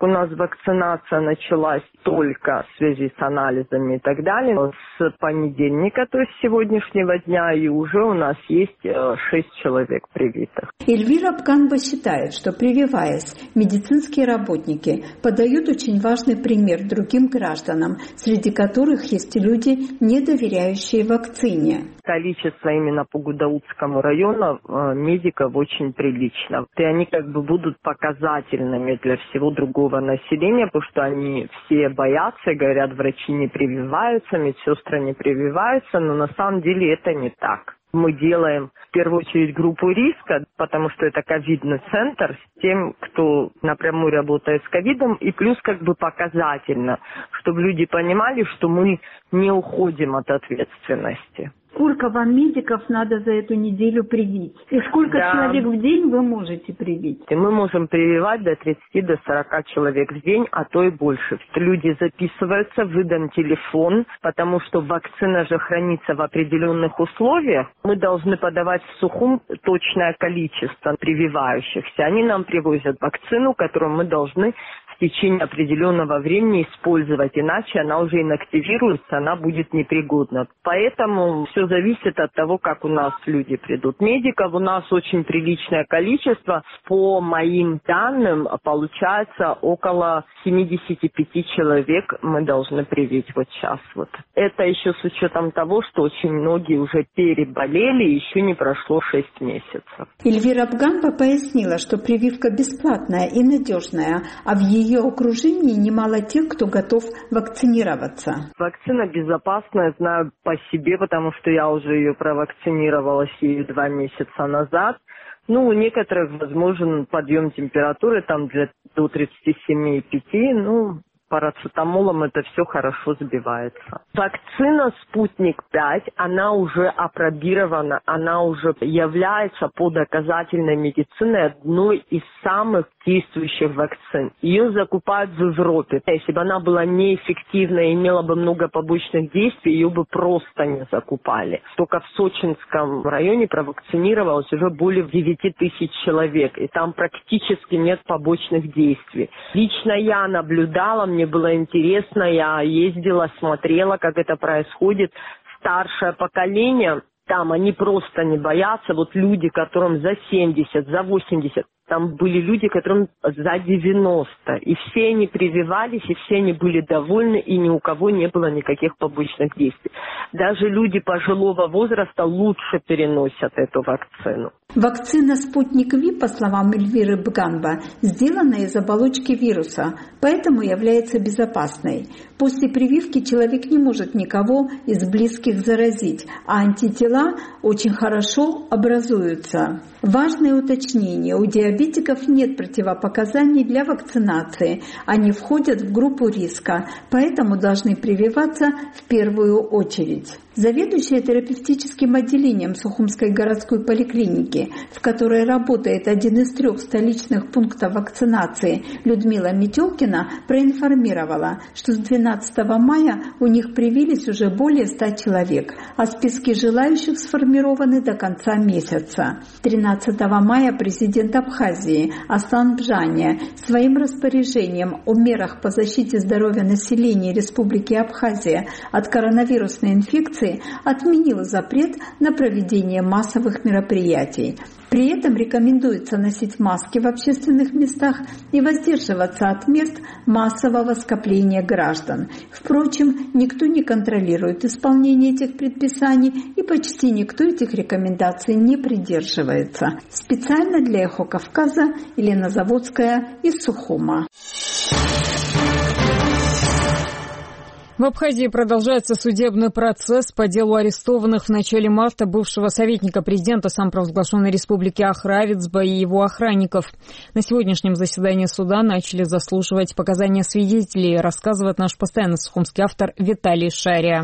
у нас вакцинация началась только в связи с анализами и так далее, с понедельника, то есть сегодняшнего дня, и уже у нас есть 6 человек привитых. Эльвира Бганба считает, что прививаясь, медицинские работники подают очень важный пример другим гражданам, среди которых есть и люди, не доверяющие вакцине. Количество именно по Гудаутскому району медиков очень прилично. И они как бы будут показательными для всего другого населения, потому что они все боятся и говорят, врачи не прививаются, медсестры не прививаются, но на самом деле это не так. Мы делаем в первую очередь группу риска, потому что это ковидный центр с тем, кто напрямую работает с ковидом, и плюс как бы показательно, чтобы люди понимали, что мы не уходим от ответственности. Сколько вам медиков надо за эту неделю привить? И сколько человек в день вы можете привить? Мы можем прививать до 30 до 40 человек в день, а то и больше. Люди записываются, выдан телефон, потому что вакцина же хранится в определенных условиях. Мы должны подавать в Сухум точное количество прививающихся. Они нам привозят вакцину, которую мы должны в течение определенного времени использовать, иначе она уже инактивируется, она будет непригодна. Поэтому все зависит от того, как у нас люди придут. Медиков у нас очень приличное количество. По моим данным, получается около 75 человек мы должны привить вот сейчас. Вот. Это еще с учетом того, что очень многие уже переболели, и еще не прошло 6 месяцев. Эльвира Бганба пояснила, что прививка бесплатная и надежная, а в ее окружении немало тех, кто готов вакцинироваться. Вакцина безопасная, знаю по себе, потому что я уже ее провакцинировалась 2 месяца назад. У некоторых возможен подъем температуры там до 37,5, парацетамолом это все хорошо сбивается. Вакцина «Спутник-5», она уже апробирована, она уже является по доказательной медицине одной из самых действующих вакцин. Ее закупают в Европе. Если бы она была неэффективна и имела бы много побочных действий, ее бы просто не закупали. Только в Сочинском районе провакцинировалось уже более 9 тысяч человек, и там практически нет побочных действий. Лично я наблюдала, мне было интересно, я ездила, смотрела, как это происходит. Старшее поколение, там они просто не боятся. Вот люди, которым за 70, за 80, там были люди, которым за 90. И все они прививались, и все они были довольны, и ни у кого не было никаких побочных действий. Даже люди пожилого возраста лучше переносят эту вакцину. Вакцина «Спутник Ви», по словам Эльвиры Бганба, сделана из оболочки вируса, поэтому является безопасной. После прививки человек не может никого из близких заразить, а антитела очень хорошо образуются. Важное уточнение: у диабетиков нет противопоказаний для вакцинации. Они входят в группу риска, поэтому должны прививаться в первую очередь. Заведующая терапевтическим отделением Сухумской городской поликлиники, в которой работает один из 3 столичных пунктов вакцинации, Людмила Метелкина, проинформировала, что с 12 мая у них привились уже более 100 человек, а списки желающих сформированы до конца месяца. 13 мая президент Абхазии Аслан Бжаня своим распоряжением о мерах по защите здоровья населения Республики Абхазия от коронавирусной инфекции отменил запрет на проведение массовых мероприятий. При этом рекомендуется носить маски в общественных местах и воздерживаться от мест массового скопления граждан. Впрочем, никто не контролирует исполнение этих предписаний, и почти никто этих рекомендаций не придерживается. Специально для «Эхо Кавказа» Елена Заводская из Сухума. В Абхазии продолжается судебный процесс по делу арестованных в начале марта бывшего советника президента самопровозглашенной республики Ахравицба и его охранников. На сегодняшнем заседании суда начали заслушивать показания свидетелей, рассказывает наш постоянный сухумский автор Виталий Шария.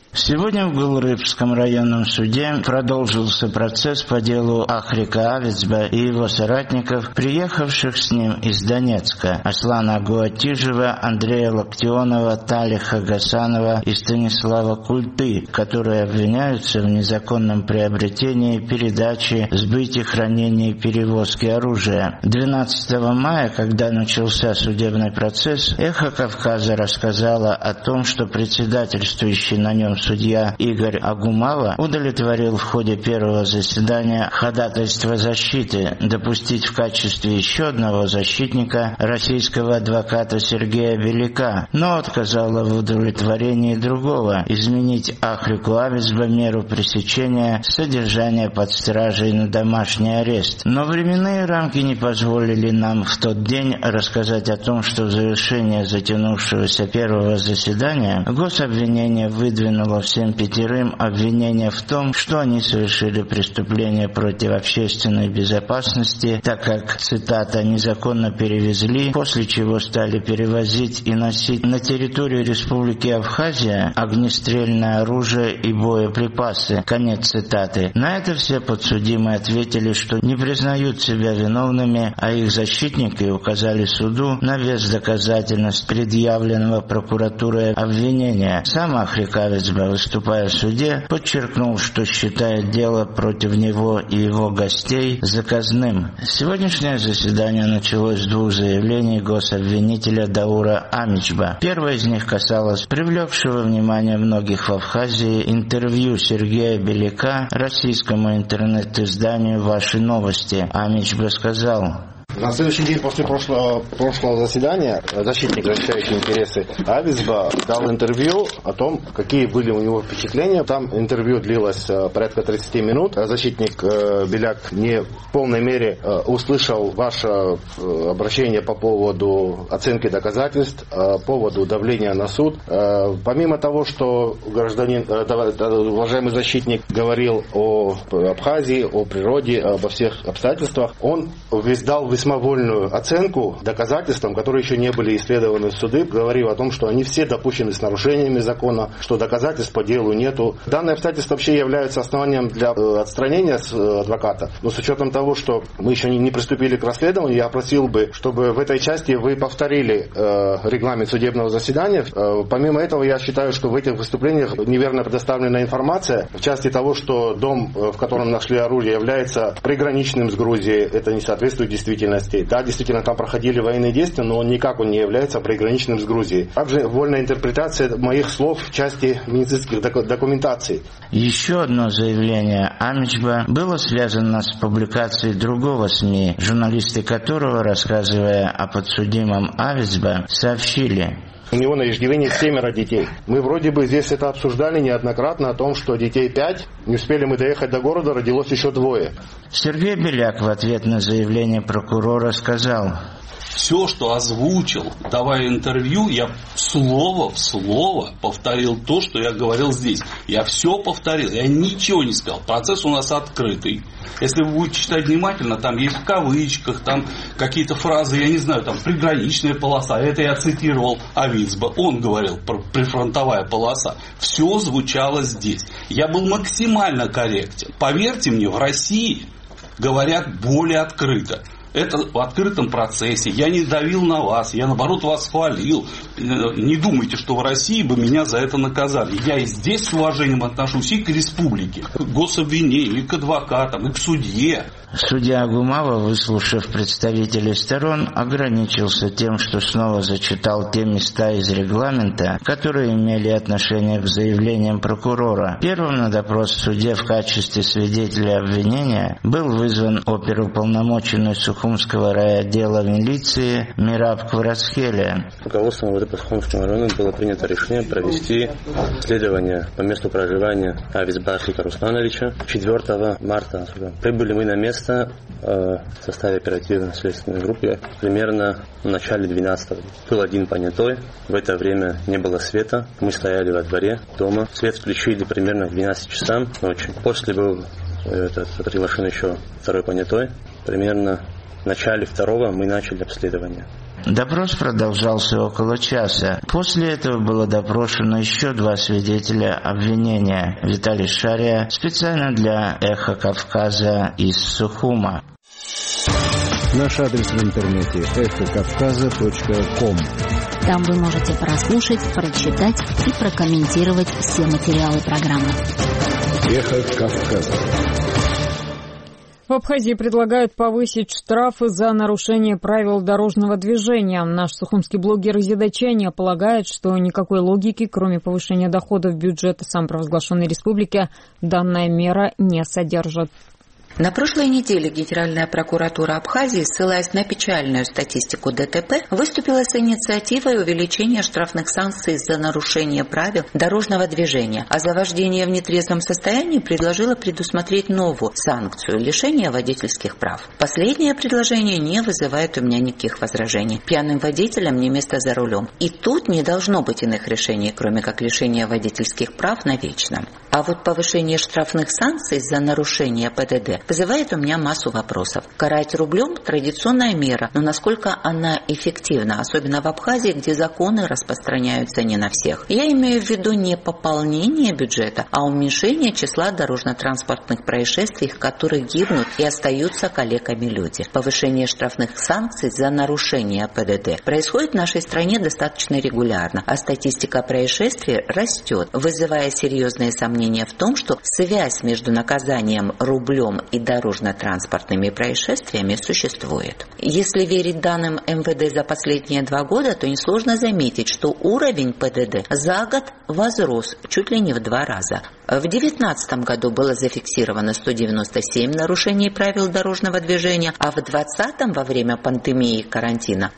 Сегодня в Гулрыбском районном суде продолжился процесс по делу Ахрика Авицба и его соратников, приехавших с ним из Донецка: Аслана Гуатижева, Андрея Локтионова, Талиха Гасанова и Станислава Культы, которые обвиняются в незаконном приобретении, передаче, сбытии, хранении и перевозке оружия. 12 мая, когда начался судебный процесс, «Эхо Кавказа» рассказала о том, что председательствующий на нем судья Игорь Агумава удовлетворил в ходе первого заседания ходатайство защиты допустить в качестве еще одного защитника российского адвоката Сергея Беляка, но отказала в удовлетворении другого — изменить Ахрику Авицба меру пресечения содержания под стражей на домашний арест. Но временные рамки не позволили нам в тот день рассказать о том, что в завершение затянувшегося первого заседания гособвинение выдвинуло всем пятерым обвинение в том, что они совершили преступление против общественной безопасности, так как, цитата, «незаконно перевезли, после чего стали перевозить и носить на территорию Республики Абхазия огнестрельное оружие и боеприпасы». Конец цитаты. На это все подсудимые ответили, что не признают себя виновными, а их защитники указали суду на вес доказательств предъявленного прокуратурой обвинения. Сам Ахрик Авицба, выступая в суде, подчеркнул, что считает дело против него и его гостей заказным. Сегодняшнее заседание началось с двух заявлений гособвинителя Даура Амичба. Первое из них касалось привлекшего внимание многих в Абхазии интервью Сергея Беляка российскому интернет-изданию «Ваши новости». Амичба сказал: на следующий день после прошлого заседания защитник, защищающий интересы Авицба, дал интервью о том, какие были у него впечатления. Там интервью длилось порядка 30 минут. Защитник Беляк не в полной мере услышал ваше обращение по поводу оценки доказательств, по поводу давления на суд. Помимо того, что уважаемый защитник говорил о Абхазии, о природе, обо всех обстоятельствах, он дал весьма вольную оценку доказательствам, которые еще не были исследованы в суды, говорил о том, что они все допущены с нарушениями закона, что доказательств по делу нету. Данные обстоятельства вообще являются основанием для отстранения адвоката. Но с учетом того, что мы еще не приступили к расследованию, я просил бы, чтобы в этой части вы повторили регламент судебного заседания. Помимо этого, я считаю, что в этих выступлениях неверно предоставлена информация в части того, что дом, в котором нашли оружие, является приграничным с Грузией. Это не соответствует действительности. Да, действительно, там проходили военные действия, но никак он не является приграничным с Грузией. Также вольная интерпретация моих слов в части медицинских документаций. Еще одно заявление Амичба было связано с публикацией другого СМИ, журналисты которого, рассказывая о подсудимом Авицба, сообщили: у него на иждивении 7 детей. Мы вроде бы здесь это обсуждали неоднократно о том, что детей 5, не успели мы доехать до города, родилось еще 2. Сергей Беляк в ответ на заявление прокурора сказал: все, что озвучил, давая интервью, я слово в слово повторил то, что я говорил здесь. Я все повторил, я ничего не сказал. Процесс у нас открытый. Если вы будете читать внимательно, там есть в кавычках, там какие-то фразы, я не знаю, там приграничная полоса. Это я цитировал Авицба. Он говорил про прифронтовая полоса. Все звучало здесь. Я был максимально корректен. Поверьте мне, в России говорят более открыто. Это в открытом процессе. Я не давил на вас, я наоборот вас хвалил. Не думайте, что в России бы меня за это наказали. Я и здесь с уважением отношусь и к республике, к гособвинению, и к адвокатам, и к судье. Судья Агумава, выслушав представителей сторон, ограничился тем, что снова зачитал те места из регламента, которые имели отношение к заявлениям прокурора. Первым на допрос в суде в качестве свидетеля обвинения был вызван оперуполномоченный Сухумского райотдела милиции Мираб Кварацхелия. Руководством МВД по Сухумскому району было принято решение провести следование по месту проживания Авицба Ахрика Руслановича 4 марта. Прибыли мы на место в составе оперативно-следственной группы примерно в начале 12-го. Был один понятой, в это время не было света, мы стояли во дворе дома, свет включили примерно в 12 часам ночи. После был приглашен еще второй понятой, примерно в начале 2-го мы начали обследование. Допрос продолжался около часа. После этого было допрошено еще 2 свидетеля обвинения. Виталий Шария специально для «Эхо Кавказа» из Сухума. Наш адрес в интернете эхокавказа.ком. Там вы можете прослушать, прочитать и прокомментировать все материалы программы. Эхо Кавказа. В Абхазии предлагают повысить штрафы за нарушение правил дорожного движения. Наш сухумский блогер Изида Чайня полагает, что никакой логики, кроме повышения доходов бюджета самопровозглашенной республики, данная мера не содержит. На прошлой неделе Генеральная прокуратура Абхазии, ссылаясь на печальную статистику ДТП, выступила с инициативой увеличения штрафных санкций за нарушение правил дорожного движения, а за вождение в нетрезвом состоянии предложила предусмотреть новую санкцию – лишение водительских прав. Последнее предложение не вызывает у меня никаких возражений. Пьяным водителям не место за рулем. И тут не должно быть иных решений, кроме как лишения водительских прав навечно. А вот повышение штрафных санкций за нарушение ПДД вызывает у меня массу вопросов. Карать рублем – традиционная мера, но насколько она эффективна, особенно в Абхазии, где законы распространяются не на всех. Я имею в виду не пополнение бюджета, а уменьшение числа дорожно-транспортных происшествий, в которых гибнут и остаются калеками люди. Повышение штрафных санкций за нарушение ПДД происходит в нашей стране достаточно регулярно, а статистика происшествий растет, вызывая серьезные сомнения в том, что связь между наказанием рублем и дорожно-транспортными происшествиями существует. Если верить данным МВД за последние 2 года, то несложно заметить, что уровень ПДД за год возрос чуть ли не в 2 раза. В 2019 году было зафиксировано 197 нарушений правил дорожного движения, а в 2020 во время пандемии и карантина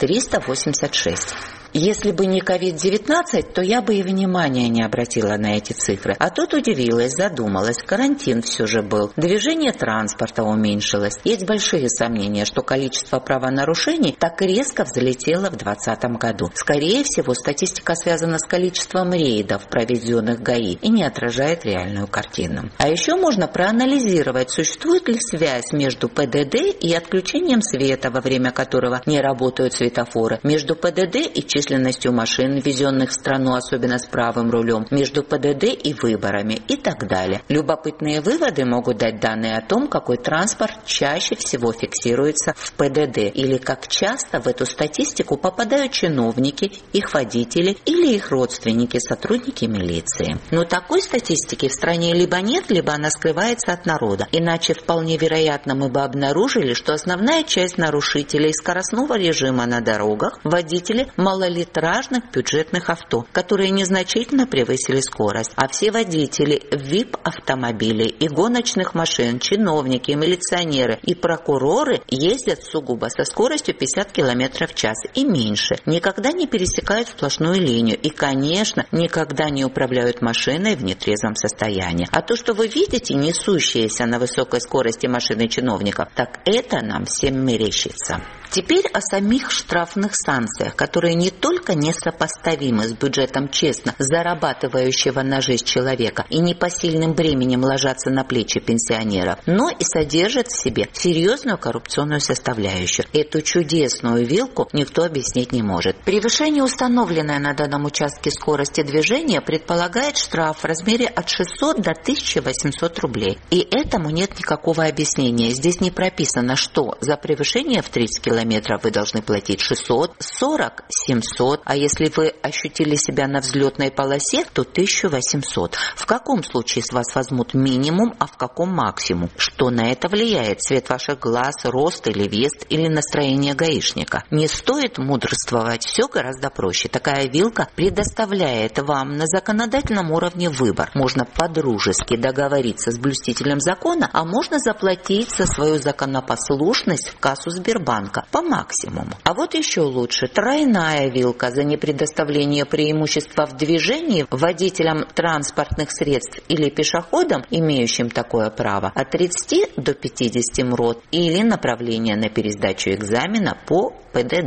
386. Если бы не COVID-19, то я бы и внимания не обратила на эти цифры. А тут удивилась, задумалась, карантин все же был, движение транспорта уменьшилось. Есть большие сомнения, что количество правонарушений так резко взлетело в 2020 году. Скорее всего, статистика связана с количеством рейдов, проведенных ГАИ, и не отражает реальную картину. А еще можно проанализировать, существует ли связь между ПДД и отключением света, во время которого не работают светофоры, между ПДД и численностью машин, ввезенных в страну, особенно с правым рулем, между ПДД и выборами и так далее. Любопытные выводы могут дать данные о том, какой транспорт чаще всего фиксируется в ПДД или как часто в эту статистику попадают чиновники, их водители или их родственники, сотрудники милиции. Но такой статистики в стране либо нет, либо она скрывается от народа. Иначе вполне вероятно мы бы обнаружили, что основная часть нарушителей скоростного режима на дорогах – водители малолетних бюджетных авто, которые незначительно превысили скорость, а все водители ВИП-автомобилей и гоночных машин, чиновники, милиционеры и прокуроры ездят сугубо со скоростью 50 км в час и меньше, никогда не пересекают сплошную линию и, конечно, никогда не управляют машиной в нетрезвом состоянии. А то, что вы видите, несущиеся на высокой скорости машины чиновников, так это нам всем мерещится. Теперь о самих штрафных санкциях, которые не только несопоставимы с бюджетом честно зарабатывающего на жизнь человека и непосильным бременем ложатся на плечи пенсионеров, но и содержат в себе серьезную коррупционную составляющую. Эту чудесную вилку никто объяснить не может. Превышение установленной на данном участке скорости движения предполагает штраф в размере от 600 до 1800 рублей. И этому нет никакого объяснения. Здесь не прописано, что за превышение в 30 километров вы должны платить 600, 40, 700, а если вы ощутили себя на взлетной полосе, то 1800. В каком случае с вас возьмут минимум, а в каком максимум? Что на это влияет? Цвет ваших глаз, рост или вес, или настроение гаишника? Не стоит мудрствовать, все гораздо проще. Такая вилка предоставляет вам на законодательном уровне выбор. Можно по-дружески договориться с блюстителем закона, а можно заплатить за свою законопослушность в кассу Сбербанка по максимуму. А вот еще лучше тройная вилка за непредоставление преимущества в движении водителям транспортных средств или пешеходам, имеющим такое право, от 30 до 50 МРОТ или направление на пересдачу экзамена по ПДД.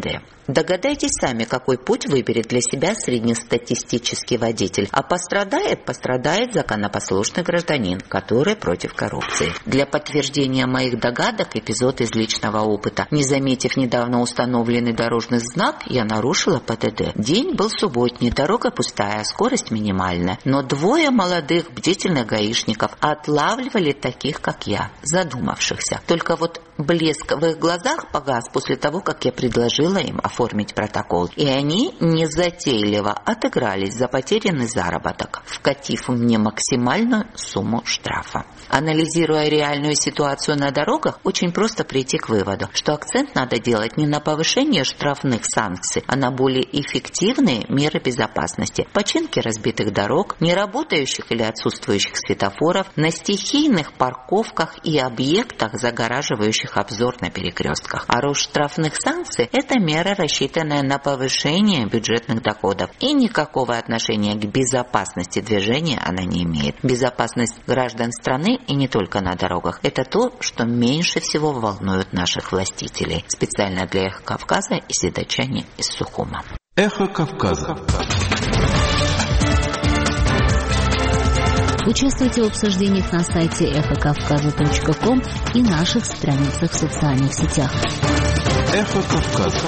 Догадайтесь сами, какой путь выберет для себя среднестатистический водитель. А пострадает законопослушный гражданин, который против коррупции. Для подтверждения моих догадок эпизод из личного опыта. Не заметив недавно установленный дорожный знак, я нарушила ПДД. День был субботний, дорога пустая, скорость минимальная. Но двое молодых бдительных гаишников отлавливали таких, как я, задумавшихся. Только вот блеск в их глазах погас после того, как я предложила им оформить протокол. И они незатейливо отыгрались за потерянный заработок, вкатив мне максимальную сумму штрафа. Анализируя реальную ситуацию на дорогах, очень просто прийти к выводу, что акцент надо делать не на повышение штрафных санкций, а на более эффективные меры безопасности. Починки разбитых дорог, неработающих или отсутствующих светофоров, на стихийных парковках и объектах, загораживающих обзор на перекрестках. А рост штрафных санкций – это мера, рассчитанная на повышение бюджетных доходов. И никакого отношения к безопасности движения она не имеет. Безопасность граждан страны и не только на дорогах – это то, что меньше всего волнует наших властителей. Специально для «Эхо Кавказа» и седочане из Сухума. Эхо Кавказа. Участвуйте в обсуждениях на сайте эхокавказа.ком и наших страницах в социальных сетях. Эхо Кавказа.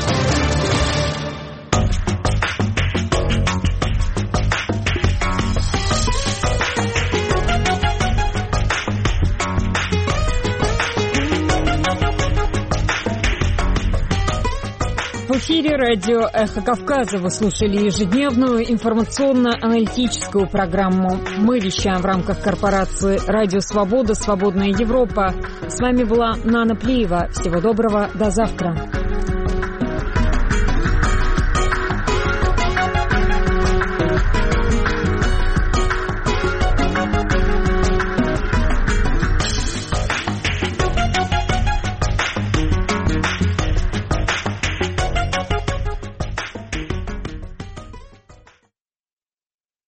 В эфире радио «Эхо Кавказа». Вы слушали ежедневную информационно-аналитическую программу. Мы вещаем в рамках корпорации «Радио Свобода. Свободная Европа». С вами была Нана Плиева. Всего доброго. До завтра.